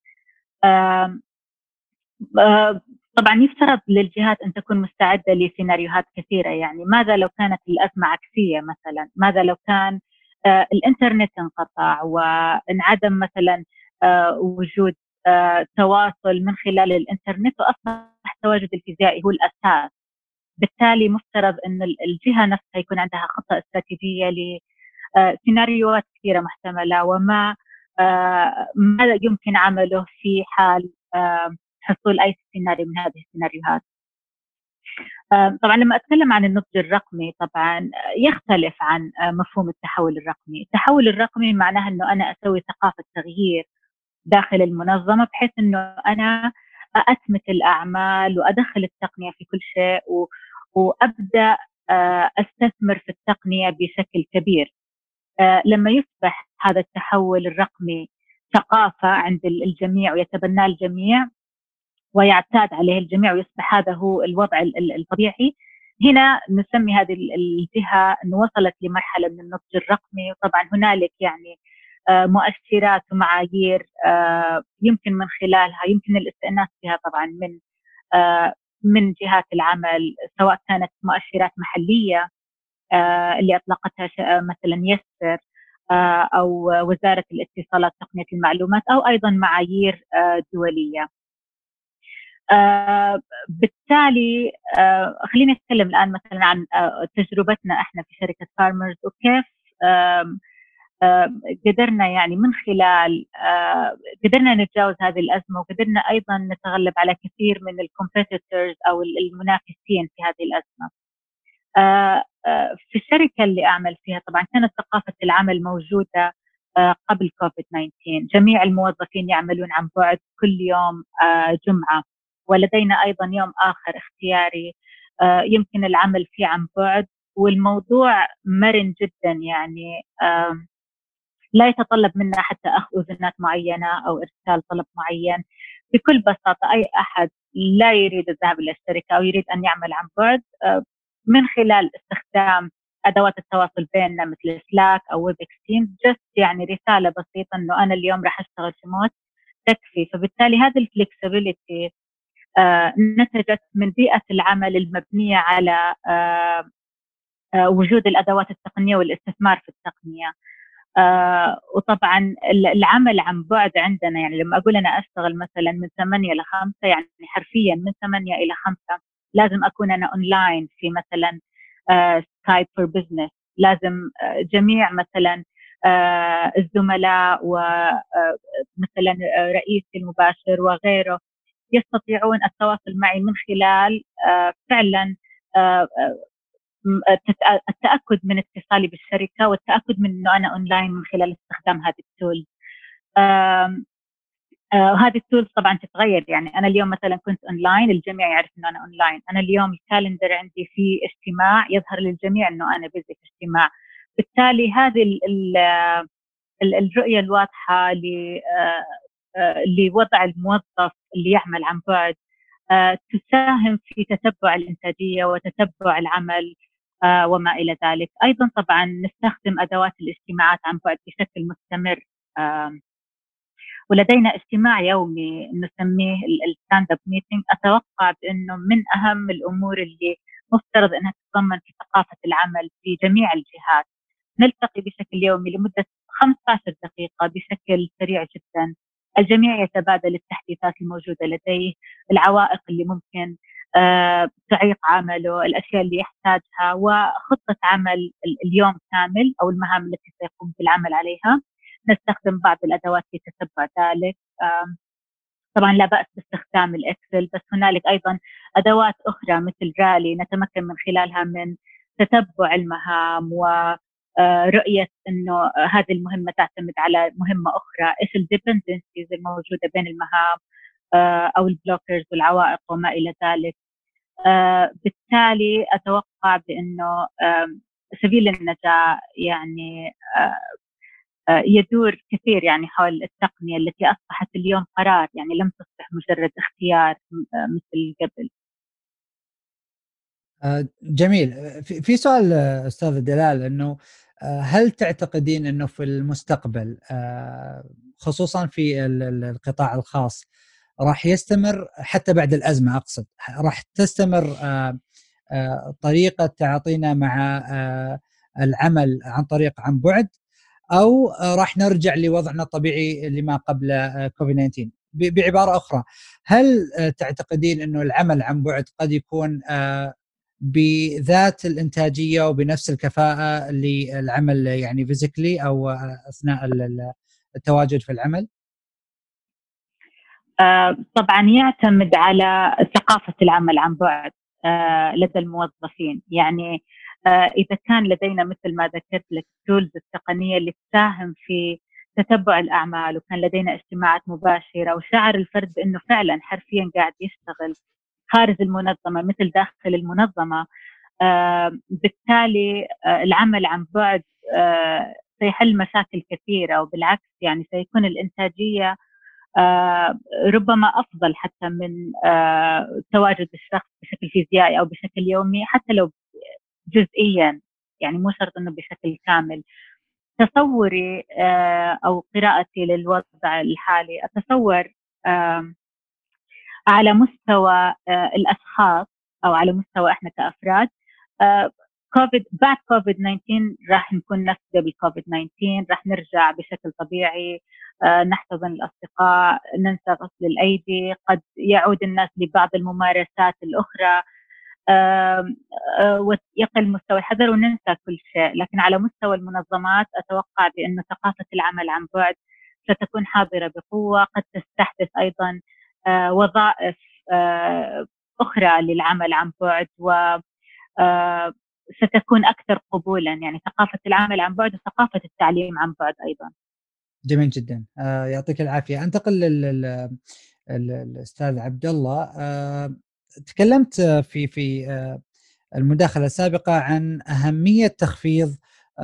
طبعا يفترض للجهات أن تكون مستعدة لسيناريوهات كثيرة. يعني ماذا لو كانت الأزمة عكسية مثلا؟ ماذا لو كان الإنترنت انقطع وانعدم مثلا وجود تواصل من خلال الإنترنت وأصبح التواجد الفيزيائي هو الأساس؟ بالتالي مفترض أن الجهة نفسها يكون عندها خطة استراتيجية لسيناريوهات كثيرة محتملة وما ماذا يمكن عمله في حال حصول أي سيناريو من هذه السيناريوهات. طبعا لما أتكلم عن النضج الرقمي طبعا يختلف عن مفهوم التحول الرقمي. التحول الرقمي معناه أنه أنا أسوي ثقافة تغيير داخل المنظمة بحيث أنه أنا أتمت الأعمال وأدخل التقنية في كل شيء وأبدأ أستثمر في التقنية بشكل كبير. لما يصبح هذا التحول الرقمي ثقافة عند الجميع ويتبناه الجميع ويعتاد عليه الجميع ويصبح هذا هو الوضع الطبيعي، هنا نسمي هذه الجهة أنه وصلت لمرحلة من النضج الرقمي. وطبعا هنالك يعني مؤشرات ومعايير يمكن من خلالها يمكن الاستئناس بها طبعا من جهات العمل، سواء كانت مؤشرات محلية اللي أطلقتها مثلا يسر أو وزارة الاتصالات تقنية المعلومات، أو أيضا معايير دولية. بالتالي خليني أتكلم الآن مثلا عن تجربتنا إحنا في شركة فارمرز، وكيف قدرنا يعني من خلال قدرنا نتجاوز هذه الأزمة، وقدرنا أيضا نتغلب على كثير من الكومبيتيتورز أو المنافسين في هذه الأزمة. في الشركة اللي أعمل فيها طبعا كانت ثقافة العمل موجودة قبل كوفيد-19. جميع الموظفين يعملون عن بعد كل يوم جمعة، ولدينا أيضا يوم آخر اختياري يمكن العمل فيه عن بعد، والموضوع مرن جدا، يعني لا يتطلب منا حتى أخذ أذنات معينة أو إرسال طلب معين. بكل بساطة أي أحد لا يريد الذهاب إلى الشركة أو يريد أن يعمل عن بعد من خلال استخدام أدوات التواصل بيننا مثل سلاك أو ويب اكستيم، يعني رسالة بسيطة أنه أنا اليوم راح أشتغل ريموت تكفي. فبالتالي هذه الفلكسبيليتي نتجت من بيئة العمل المبنية على وجود الأدوات التقنية والاستثمار في التقنية. وطبعا العمل عن بعد عندنا، يعني لما أقول أنا أشتغل مثلا من 8 إلى 5، يعني حرفيا من 8 إلى 5 لازم أكون أنا أونلاين في مثلا سكايب فور بزنس. لازم جميع مثلا الزملاء ومثلا رئيسي المباشر وغيره يستطيعون التواصل معي من خلال فعلا التأكد من اتصالي بالشركة، والتأكد من أنه أنا أونلاين من خلال استخدام هذه التول. وهذه التولز طبعا تتغير، يعني أنا اليوم مثلا كنت أونلاين، الجميع يعرف أنه أنا أونلاين. أنا اليوم الكالندر عندي في اجتماع، يظهر للجميع أنه أنا بيزي في اجتماع. بالتالي هذه الرؤية الواضحة لوضع الموظف اللي يعمل عن بعد تساهم في تتبع الإنتاجية وتتبع العمل وما إلى ذلك. أيضا طبعا نستخدم أدوات الاجتماعات عن بعد بشكل مستمر، ولدينا اجتماع يومي نسميه الستاند اب ميتينج. أتوقع بأنه من أهم الأمور اللي مفترض أنها تتضمن في ثقافة العمل في جميع الجهات. نلتقي بشكل يومي لمدة 15 دقيقة بشكل سريع جدا. الجميع يتبادل التحديثات الموجودة لديه، العوائق اللي ممكن تعيق عمله، الأشياء اللي يحتاجها، وخطة عمل اليوم كامل أو المهام التي سيقوم بالعمل عليها. نستخدم بعض الأدوات في تتبع ذلك. طبعا لا بأس باستخدام الإكسل، بس هنالك أيضا أدوات أخرى مثل رالي نتمكن من خلالها من تتبع المهام ورؤية أنه هذه المهمة تعتمد على مهمة أخرى، إيش الديبندنسيز الموجودة بين المهام أو البلوكرز والعوائق وما إلى ذلك. بالتالي أتوقع بأنه سبيل النجاة يعني يدور كثير يعني حول التقنية التي أصبحت اليوم قرار، يعني لم تصبح مجرد اختيار مثل قبل. جميل. في سؤال أستاذ دلال، أنه هل تعتقدين أنه في المستقبل خصوصا في القطاع الخاص راح يستمر حتى بعد الأزمة، أقصد راح تستمر طريقة تعاطينا مع العمل عن طريق عن بعد، أو راح نرجع لوضعنا الطبيعي لما قبل كوفيد-19؟ بعبارة أخرى، هل تعتقدين أنه العمل عن بعد قد يكون بذات الإنتاجية وبنفس الكفاءة للعمل يعني فيزيكلي أو أثناء التواجد في العمل؟ طبعا يعتمد على ثقافة العمل عن بعد لدى الموظفين. يعني إذا كان لدينا مثل ما ذكرت لك التولز التقنية اللي تساهم في تتبع الأعمال، وكان لدينا اجتماعات مباشرة، وشعر الفرد بأنه فعلا حرفيا قاعد يشتغل خارج المنظمة مثل داخل المنظمة، بالتالي العمل عن بعد سيحل مشاكل كثيرة، وبالعكس يعني سيكون الإنتاجية ربما أفضل حتى من تواجد الشخص بشكل فيزيائي أو بشكل يومي، حتى لو جزئيا، يعني مو شرط أنه بشكل كامل. تصوري أو قراءتي للوضع الحالي، أتصور على مستوى الأشخاص أو على مستوى إحنا كأفراد بعد كوفيد 19 راح نكون نفس قبل كوفيد 19، راح نرجع بشكل طبيعي، نحتضن الأصدقاء، ننسى غسل الأيدي، قد يعود الناس لبعض الممارسات الأخرى، ويقل مستوى الحذر وننسى كل شيء. لكن على مستوى المنظمات أتوقع بأن ثقافة العمل عن بعد ستكون حاضرة بقوة، قد تستحدث أيضا وظائف أخرى للعمل عن بعد، و ستكون أكثر قبولا، يعني ثقافة العمل عن بعد وثقافة التعليم عن بعد أيضا. جميل جدا، يعطيك العافية. أنتقل للأستاذ عبد الله. تكلمت في المداخلة السابقة عن أهمية تخفيض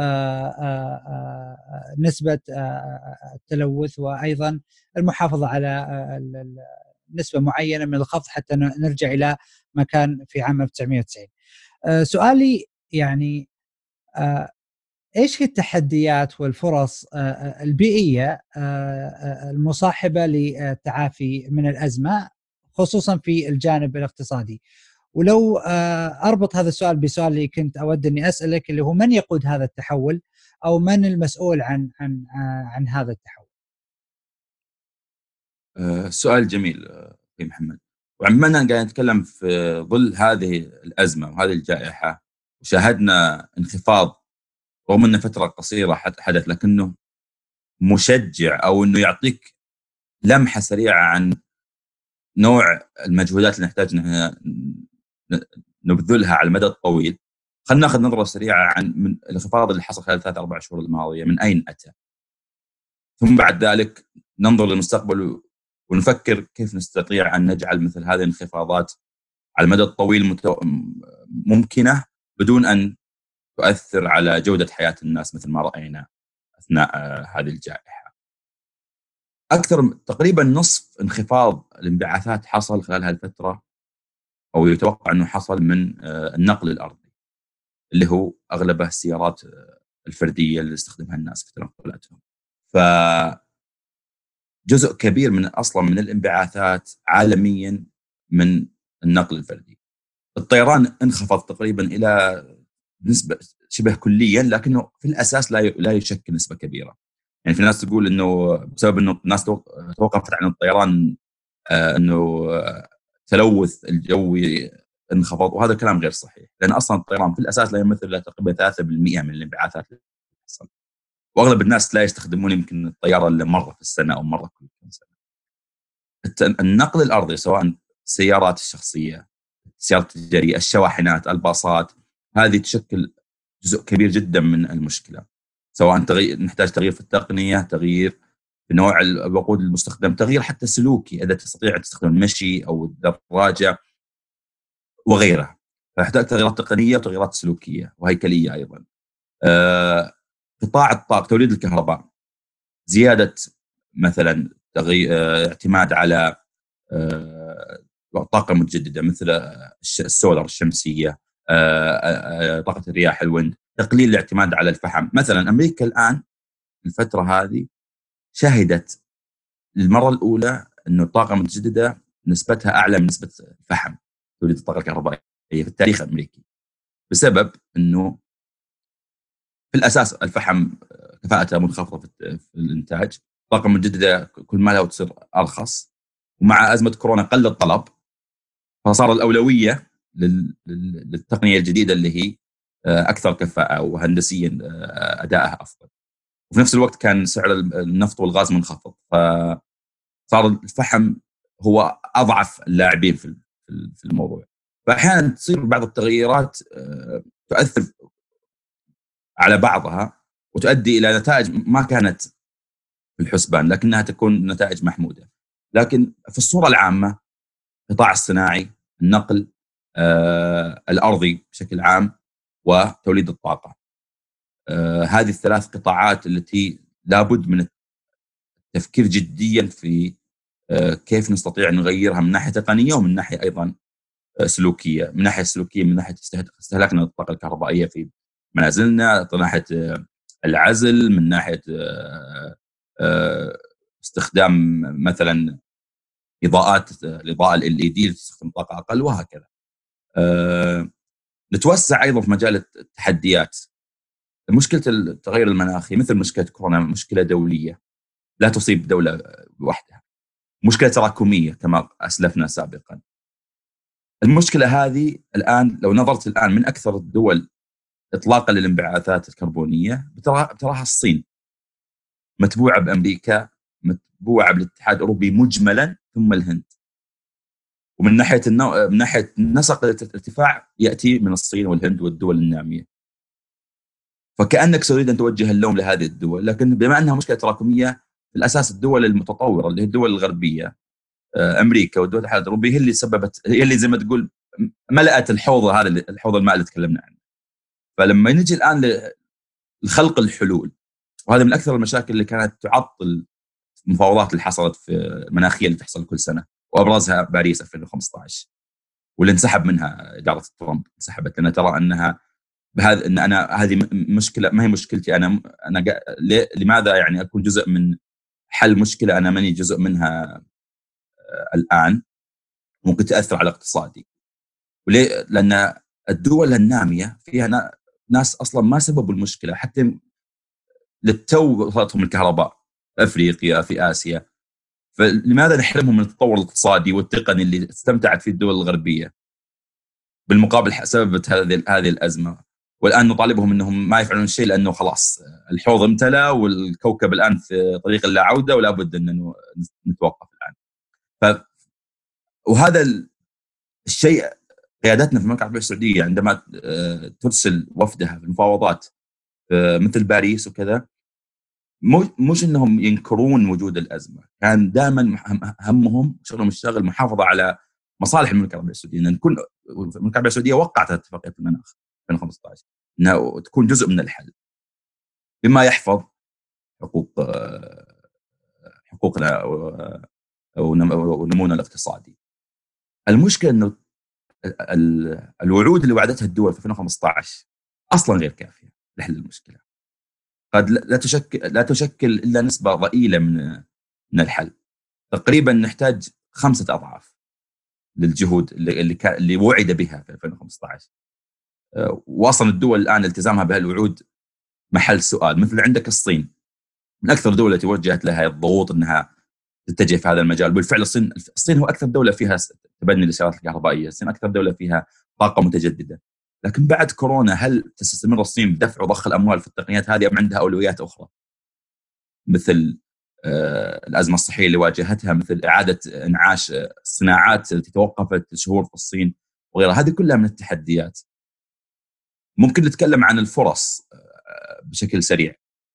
نسبة التلوث، وأيضا المحافظة على نسبة معينة من الخفض حتى نرجع إلى ما كان في عام 1990. سؤالي يعني إيش هي التحديات والفرص البيئية المصاحبة للتعافي من الأزمة، خصوصا في الجانب الاقتصادي؟ ولو أربط هذا السؤال بسؤال اللي كنت أود أني أسألك، اللي هو من يقود هذا التحول، أو من المسؤول عن هذا التحول؟ سؤال جميل أخي محمد. وعندما قاعد نتكلم في ظل هذه الأزمة وهذه الجائحة، وشاهدنا انخفاض رغم أنه فترة قصيرة حدث، لكنه مشجع، أو أنه يعطيك لمحة سريعة عن نوع المجهودات اللي نحتاج نبذلها على المدى الطويل. خلنا ناخذ نظرة سريعة عن من الانخفاض اللي حصل خلال 3-4 شهور الماضية، من أين أتى، ثم بعد ذلك ننظر للمستقبل ونفكر كيف نستطيع أن نجعل مثل هذه الانخفاضات على المدى الطويل ممكنة بدون أن تؤثر على جودة حياة الناس مثل ما رأينا أثناء هذه الجائحة. تقريبا نصف انخفاض الانبعاثات حصل خلال هذه الفترة، أو يتوقع أنه حصل من النقل الأرضي، اللي هو أغلبه السيارات الفردية اللي استخدمها الناس في تنقلاتهم. فجزء كبير من الانبعاثات عالميا من النقل الفردي. الطيران انخفض تقريبا إلى نسبة شبه كليا، لكنه في الأساس لا يشكل نسبة كبيرة. يعني في ناس تقول أنه بسبب أنه الناس توقفت عن الطيران أنه تلوث الجوي انخفض، وهذا كلام غير صحيح، لأن أصلا الطيران في الأساس لا يمثل تقريبا 3% من الانبعاثات اللي تحصل، وأغلب الناس لا يستخدمون يمكن الطيارة إلا مرة في السنة أو مرة كل سنة. النقل الأرضي سواء السيارات الشخصية، السيارات التجارية، الشواحنات، الباصات، هذه تشكل جزء كبير جدا من المشكلة، سواء نحتاج تغيير في التقنية، تغيير في نوع الوقود المستخدم، تغيير حتى سلوكي إذا تستطيع تستخدم المشي أو الدراجة وغيرها. فيحتاج تغييرات تقنية وتغييرات سلوكية وهيكلية أيضا. قطاع الطاقة، توليد الكهرباء، زيادة مثلا اعتماد على طاقة متجددة مثل السولار الشمسية، طاقة الرياح، الويند، تقليل الاعتماد على الفحم. مثلا أمريكا الآن الفترة هذه شهدت للمرة الأولى أنه الطاقة المتجددة نسبتها أعلى من نسبة الفحم، توليد الطاقة الكهربائية في التاريخ الأمريكي، بسبب أنه في الأساس الفحم كفاءته منخفضة في الإنتاج، الطاقة المتجددة كل ما لها تصير أرخص، ومع أزمة كورونا قل الطلب، فصار الأولوية للتقنية الجديدة اللي هي أكثر كفاءة وهندسيا أدائها أفضل. وفي نفس الوقت كان سعر النفط والغاز منخفض، فصار الفحم هو أضعف اللاعبين في الموضوع. فأحيانا تصير بعض التغييرات تؤثر على بعضها وتؤدي إلى نتائج ما كانت في الحسبان، لكنها تكون نتائج محمودة. لكن في الصورة العامة القطاع الصناعي، النقل الأرضي بشكل عام، وتوليد الطاقة، هذه الثلاث قطاعات التي لابد من التفكير جديا في كيف نستطيع نغيرها من ناحية تقنية ومن ناحية أيضا سلوكية. من ناحية سلوكية من ناحية استهلاكنا للطاقة الكهربائية في منازلنا، من ناحية العزل، من ناحية استخدام مثلا الإضاءة LED تستخدم طاقة أقل، وهكذا. نتوسع أيضا في مجال التحديات. مشكلة التغير المناخي مثل مشكلة كورونا مشكلة دولية لا تصيب دولة وحدها، مشكلة تراكمية كما أسلفنا سابقا. المشكلة هذه الآن لو نظرت الآن من أكثر الدول إطلاقا للانبعاثات الكربونية بتراها الصين، متبوعة بأمريكا، متبوعة بالاتحاد الأوروبي مجملا، ثم الهند. ومن ناحية من ناحية نسق الارتفاع يأتي من الصين والهند والدول النامية. فكأنك تريد أن توجه اللوم لهذه الدول، لكن بما أنها مشكلة تراكمية في الأساس الدول المتطورة اللي هي الدول الغربية، أمريكا والدول الاتحاد الأوروبي، هي اللي سببت، هي اللي زي ما تقول ملأت الحوض هذا، الحوض الماء اللي تكلمنا عنه. فلما نجي الآن لخلق الحلول، وهذا من أكثر المشاكل اللي كانت تعطل المفاوضات اللي حصلت في المناخية اللي تحصل كل سنة، وأبرزها باريس 2015 واللي انسحب منها إدارة ترامب، انسحبت لأن ترى أنها بهذا أن أنا هذه مشكلة ما هي مشكلتي أنا لماذا يعني أكون جزء من حل مشكلة أنا ماني جزء منها الآن، ممكن تأثر على اقتصادي. وليه؟ لأن الدول النامية فيها ناس أصلا ما سببوا المشكلة، حتى للتو وصلتهم الكهرباء في أفريقيا في آسيا. فلماذا نحرمهم من التطور الاقتصادي والتقني اللي استمتعت فيه الدول الغربية؟ بالمقابل سببت هذه الأزمة، والآن نطالبهم أنهم ما يفعلون شيء لأنه خلاص الحوض امتلأ والكوكب الآن في طريق اللا عودة ولا بد أن نتوقف الآن. وهذا الشيء قيادتنا في المملكة العربية السعودية عندما ترسل وفدها في المفاوضات مثل باريس وكذا، مش انهم ينكرون وجود الازمه، كان دائما همهم شغلهم الشاغل محافظه على مصالح المملكه العربيه السعوديه، ان نكون المملكه العربيه السعوديه وقعت اتفاقيه المناخ 2015 انها تكون جزء من الحل بما يحفظ حقوقنا ونمونا الاقتصادي. المشكله انه الوعود اللي وعدتها الدول في 2015 اصلا غير كافيه لحل المشكله، قد لا تشكل الا نسبه ضئيله من الحل. تقريبا نحتاج 5 أضعاف للجهود اللي وعد بها في 2015. واصلا الدول الان التزامها بهالوعود محل سؤال. مثل عندك الصين من اكثر دولة توجهت لها الضغوط انها تتجه في هذا المجال. بالفعل الصين هو اكثر دولة فيها تبني للسيارات الكهربائية، الصين اكثر دولة فيها طاقة متجددة. لكن بعد كورونا هل تستمر الصين بدفع وضخ الاموال في التقنيات هذه ام عندها اولويات اخرى مثل الازمه الصحيه اللي واجهتها، مثل اعاده انعاش الصناعات التي توقفت شهور في الصين وغيرها؟ هذه كلها من التحديات. ممكن نتكلم عن الفرص بشكل سريع.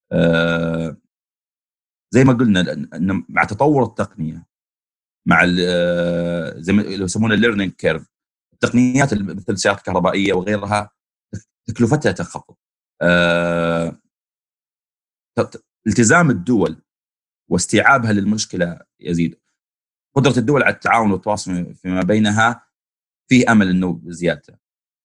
زي ما قلنا إن مع تطور التقنيه، مع زي ما يسمونه الليرنينج كيرف، التقنيات مثل السيارات الكهربائيه وغيرها تكلفتها تنخفض. التزام الدول واستيعابها للمشكلة يزيد. قدرة الدول على التعاون والتواصل فيما بينها فيه أمل أنه زيادة.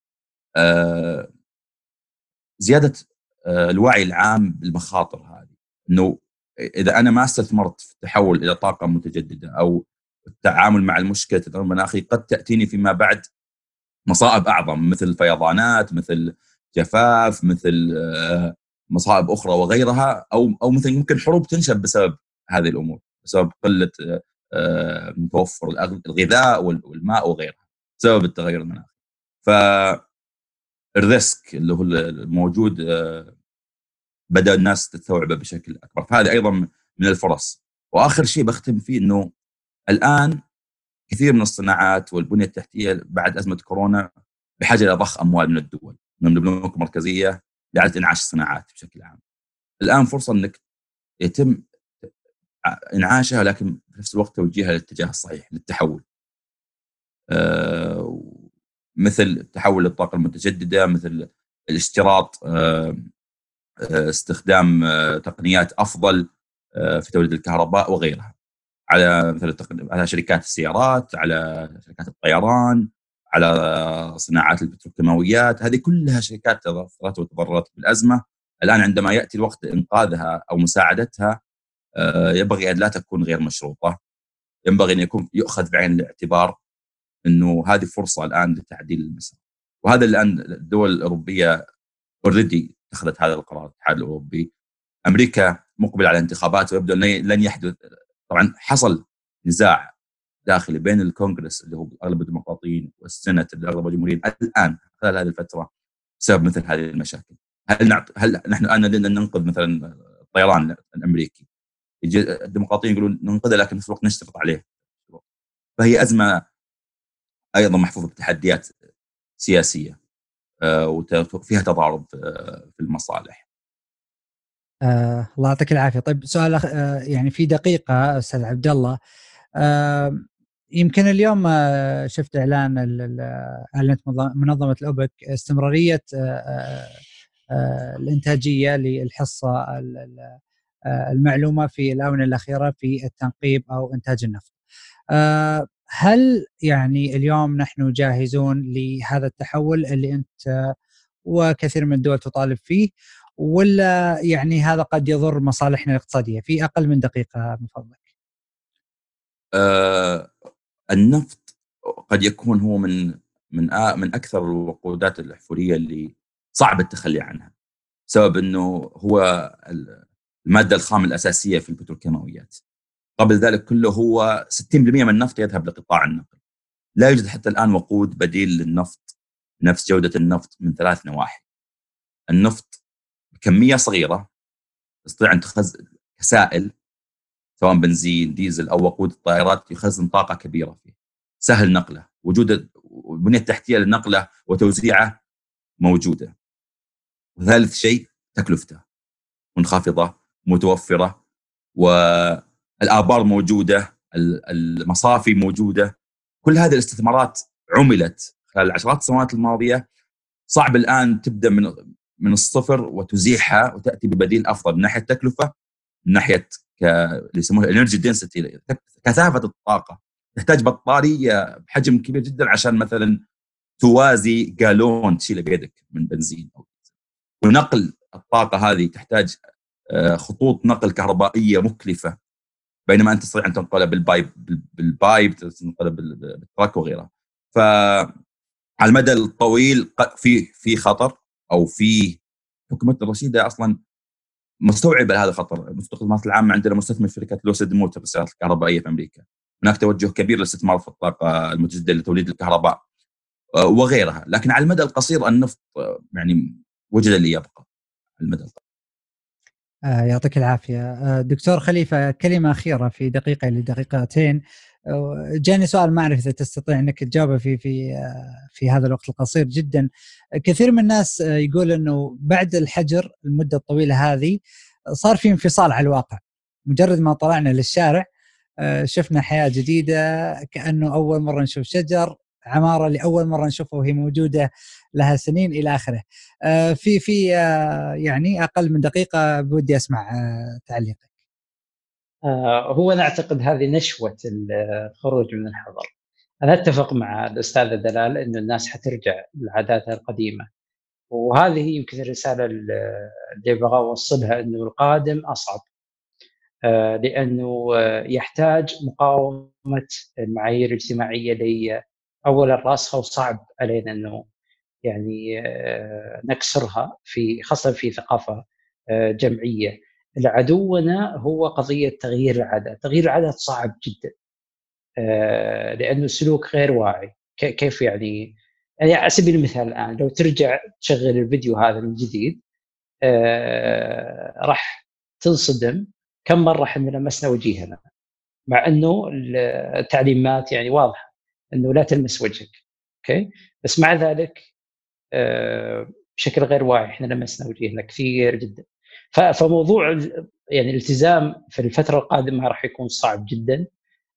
زيادة الوعي العام بالمخاطر هذه، أنه إذا أنا ما استثمرت في التحول إلى طاقة متجددة أو التعامل مع المشكلة التغير المناخي، قد تأتيني فيما بعد مصائب أعظم مثل فيضانات، مثل جفاف، مثل مصائب أخرى وغيرها، أو مثل يمكن حروب تنشب بسبب هذه الأمور، بسبب قلة توفر الغذاء والماء وغيرها بسبب التغير المناخي. فالريسك اللي هو الموجود بدأ الناس تستوعبه بشكل أكبر، فهذا أيضا من الفرص. وآخر شيء بختم فيه أنه الآن كثير من الصناعات والبنية التحتية بعد أزمة كورونا بحاجة إلى ضخ أموال من الدول، من البنوك المركزية لإعادة إنعاش الصناعات بشكل عام. الآن فرصة أنك يتم إنعاشها، لكن في نفس الوقت توجيهها للاتجاه الصحيح للتحول، مثل التحول للطاقة المتجددة، مثل الاشتراط استخدام تقنيات أفضل في توليد الكهرباء وغيرها، على مثل على شركات السيارات، على شركات الطيران، على صناعات البتروكيماويات. هذه كلها شركات تضررت وتضررت بالأزمة. الآن عندما يأتي الوقت إنقاذها أو مساعدتها ينبغي أن لا تكون غير مشروطة، ينبغي أن يكون يؤخذ بعين الاعتبار أنه هذه فرصة الآن لتعديل المسار. وهذا الآن الدول الأوروبية اوريدي اتخذت هذا القرار. الاتحاد الأوروبي، أمريكا مقبل على انتخابات ويبدو لن يحدث. طبعا حصل نزاع داخلي بين الكونغرس اللي هو أغلب الديمقراطيين والسنت اللي أغلب الجمهوريين الآن خلال هذه الفترة بسبب مثل هذه المشاكل. هل نحن الآن لدينا ننقذ مثلا الطيران الأمريكي؟ يجي الديمقراطيين يقولون ننقذه لكن في نفس الوقت نشترط عليه. فهي أزمة أيضا محفوفة بتحديات سياسية وفيها تضارب في المصالح. الله يعطيك العافية. طيب سؤال يعني في دقيقة أستاذ عبد الله، يمكن اليوم شفت إعلان أعلنت منظمة الأوبك استمرارية الإنتاجية للحصة المعلومة في الآونة الأخيرة في التنقيب أو إنتاج النفط. هل يعني اليوم نحن جاهزون لهذا التحول اللي أنت وكثير من الدول تطالب فيه، ولا يعني هذا قد يضر مصالحنا الاقتصادية؟ في أقل من دقيقة من فضلك. النفط قد يكون هو من أكثر الوقودات الأحفورية اللي صعب التخلي عنها، بسبب أنه هو المادة الخام الأساسية في البتروكيماويات. قبل ذلك كله هو 60% من النفط يذهب لقطاع النقل. لا يوجد حتى الآن وقود بديل للنفط نفس جودة النفط من 3 نواحي. النفط بكمية صغيرة تستطيع أن تخزن كسائل، سواء بنزين ديزل أو وقود الطائرات، يخزن طاقة كبيرة فيه، سهل نقله، وجود البنية التحتية لنقله وتوزيعه موجودة. وثالث شيء تكلفته منخفضة متوفرة، والآبار موجودة، المصافي موجودة. كل هذه الاستثمارات عملت خلال العشرات السنوات الماضية. صعب الآن تبدأ من الصفر وتزيحها وتأتي ببديل أفضل من ناحية التكلفة، من ناحية اللي يسموها الانرجي دنسيتي، كثافة الطاقة. تحتاج بطارية بحجم كبير جدا عشان مثلا توازي جالون تشيله بيدك من بنزين. ونقل الطاقة هذه تحتاج خطوط نقل كهربائية مكلفة، بينما أنت تستطيع أن تنقلها بالبايب تنقلها بالتراك وغيرها. فعلى المدى الطويل في خطر، أو في حكومة الرشيدة أصلا مستوعبة هذا الخطر. المستخدمات العامة عندنا مستثمر في شركة لوسيد موتور السيارات الكهربائية في أمريكا. هناك توجه كبير للاستثمار في الطاقة المتجددة لتوليد الكهرباء وغيرها. لكن على المدى القصير النفط يعني وجد اللي يبقى على المدى القصير. يعطيك العافية دكتور خليفة. كلمة أخيرة في دقيقة إلى دقيقتين. جاني سؤال ما أعرف إذا تستطيع أنك تجاوبه في هذا الوقت القصير جدا. كثير من الناس يقول أنه بعد الحجر المدة الطويلة هذه صار في انفصال على الواقع. مجرد ما طلعنا للشارع شفنا حياة جديدة، كأنه أول مرة نشوف شجر، عمارة لأول مرة نشوفها وهي موجودة لها سنين إلى آخره. في يعني أقل من دقيقة بودي أسمع تعليقك. هو أنا أعتقد هذه نشوة الخروج من الحظر. أنا أتفق مع الأستاذة دلال أن الناس حترجع لعاداتها القديمة، وهذه يمكن الرسالة اللي بغى أوصلها، أنه القادم أصعب، لأنه يحتاج مقاومة المعايير الاجتماعية اللي أولا راسخة وصعب علينا أنه يعني نكسرها خاصة في ثقافة جمعية. عدونا هو قضية تغيير العادات. تغيير العادات صعب جدا، لأنه السلوك غير واعي. كيف يعني على سبيل المثال الآن لو ترجع تشغل الفيديو هذا من جديد راح تنصدم كم مرة احنا لمسنا وجيهنا، مع أنه التعليمات يعني واضحة أنه لا تلمس وجهك. أوكي، بس مع ذلك بشكل غير واعي احنا لمسنا وجهنا كثير جدا. فموضوع يعني الالتزام في الفترة القادمة راح يكون صعب جدا.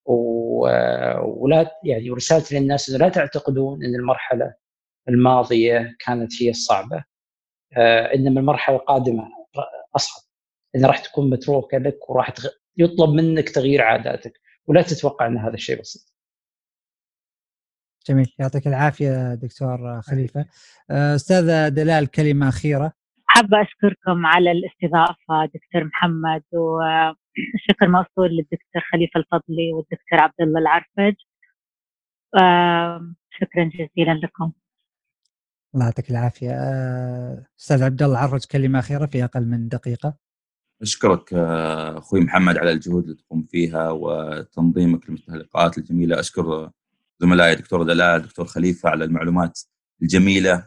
ولا يعني رسالتي للناس انه لا تعتقدون ان المرحلة الماضية كانت هي الصعبة، انما المرحلة القادمة اصعب، ان راح تكون متروكة لك وراح يطلب منك تغيير عاداتك، ولا تتوقع ان هذا الشيء بسيط. جميل، يعطيك العافية دكتور خليفة. أستاذة دلال كلمة أخيرة. حابة أشكركم على الاستضافة دكتور محمد، والشكر موصول للدكتور خليفة الفضلي والدكتور عبد الله العرفج. شكرا جزيلا لكم. الله يعطيك العافية. أستاذ عبد الله عرج، كلمة أخيرة في أقل من دقيقة. أشكرك أخوي محمد على الجهود اللي تقوم فيها وتنظيمك لمثل اللقاءات الجميلة. أشكر زملائي دكتور دلال دكتور خليفة على المعلومات الجميلة.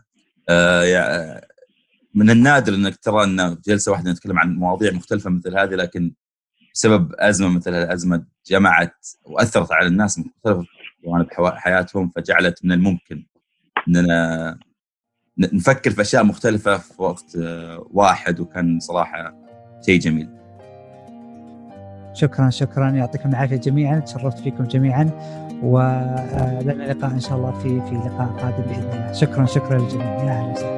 من النادر أنك ترى أن جلسة واحدة نتكلم عن مواضيع مختلفة مثل هذه، لكن بسبب أزمة مثل الأزمة جمعت وأثرت على الناس مختلف جوانب حياتهم، فجعلت من الممكن أننا نفكر في أشياء مختلفة في وقت واحد، وكان صراحة شيء جميل. شكرا يعطيكم العافية جميعا، تشرفت فيكم جميعا، ولنا لقاء إن شاء الله في لقاء قادم بإذن الله. شكرا للجميع. يا أهلا وسهلا.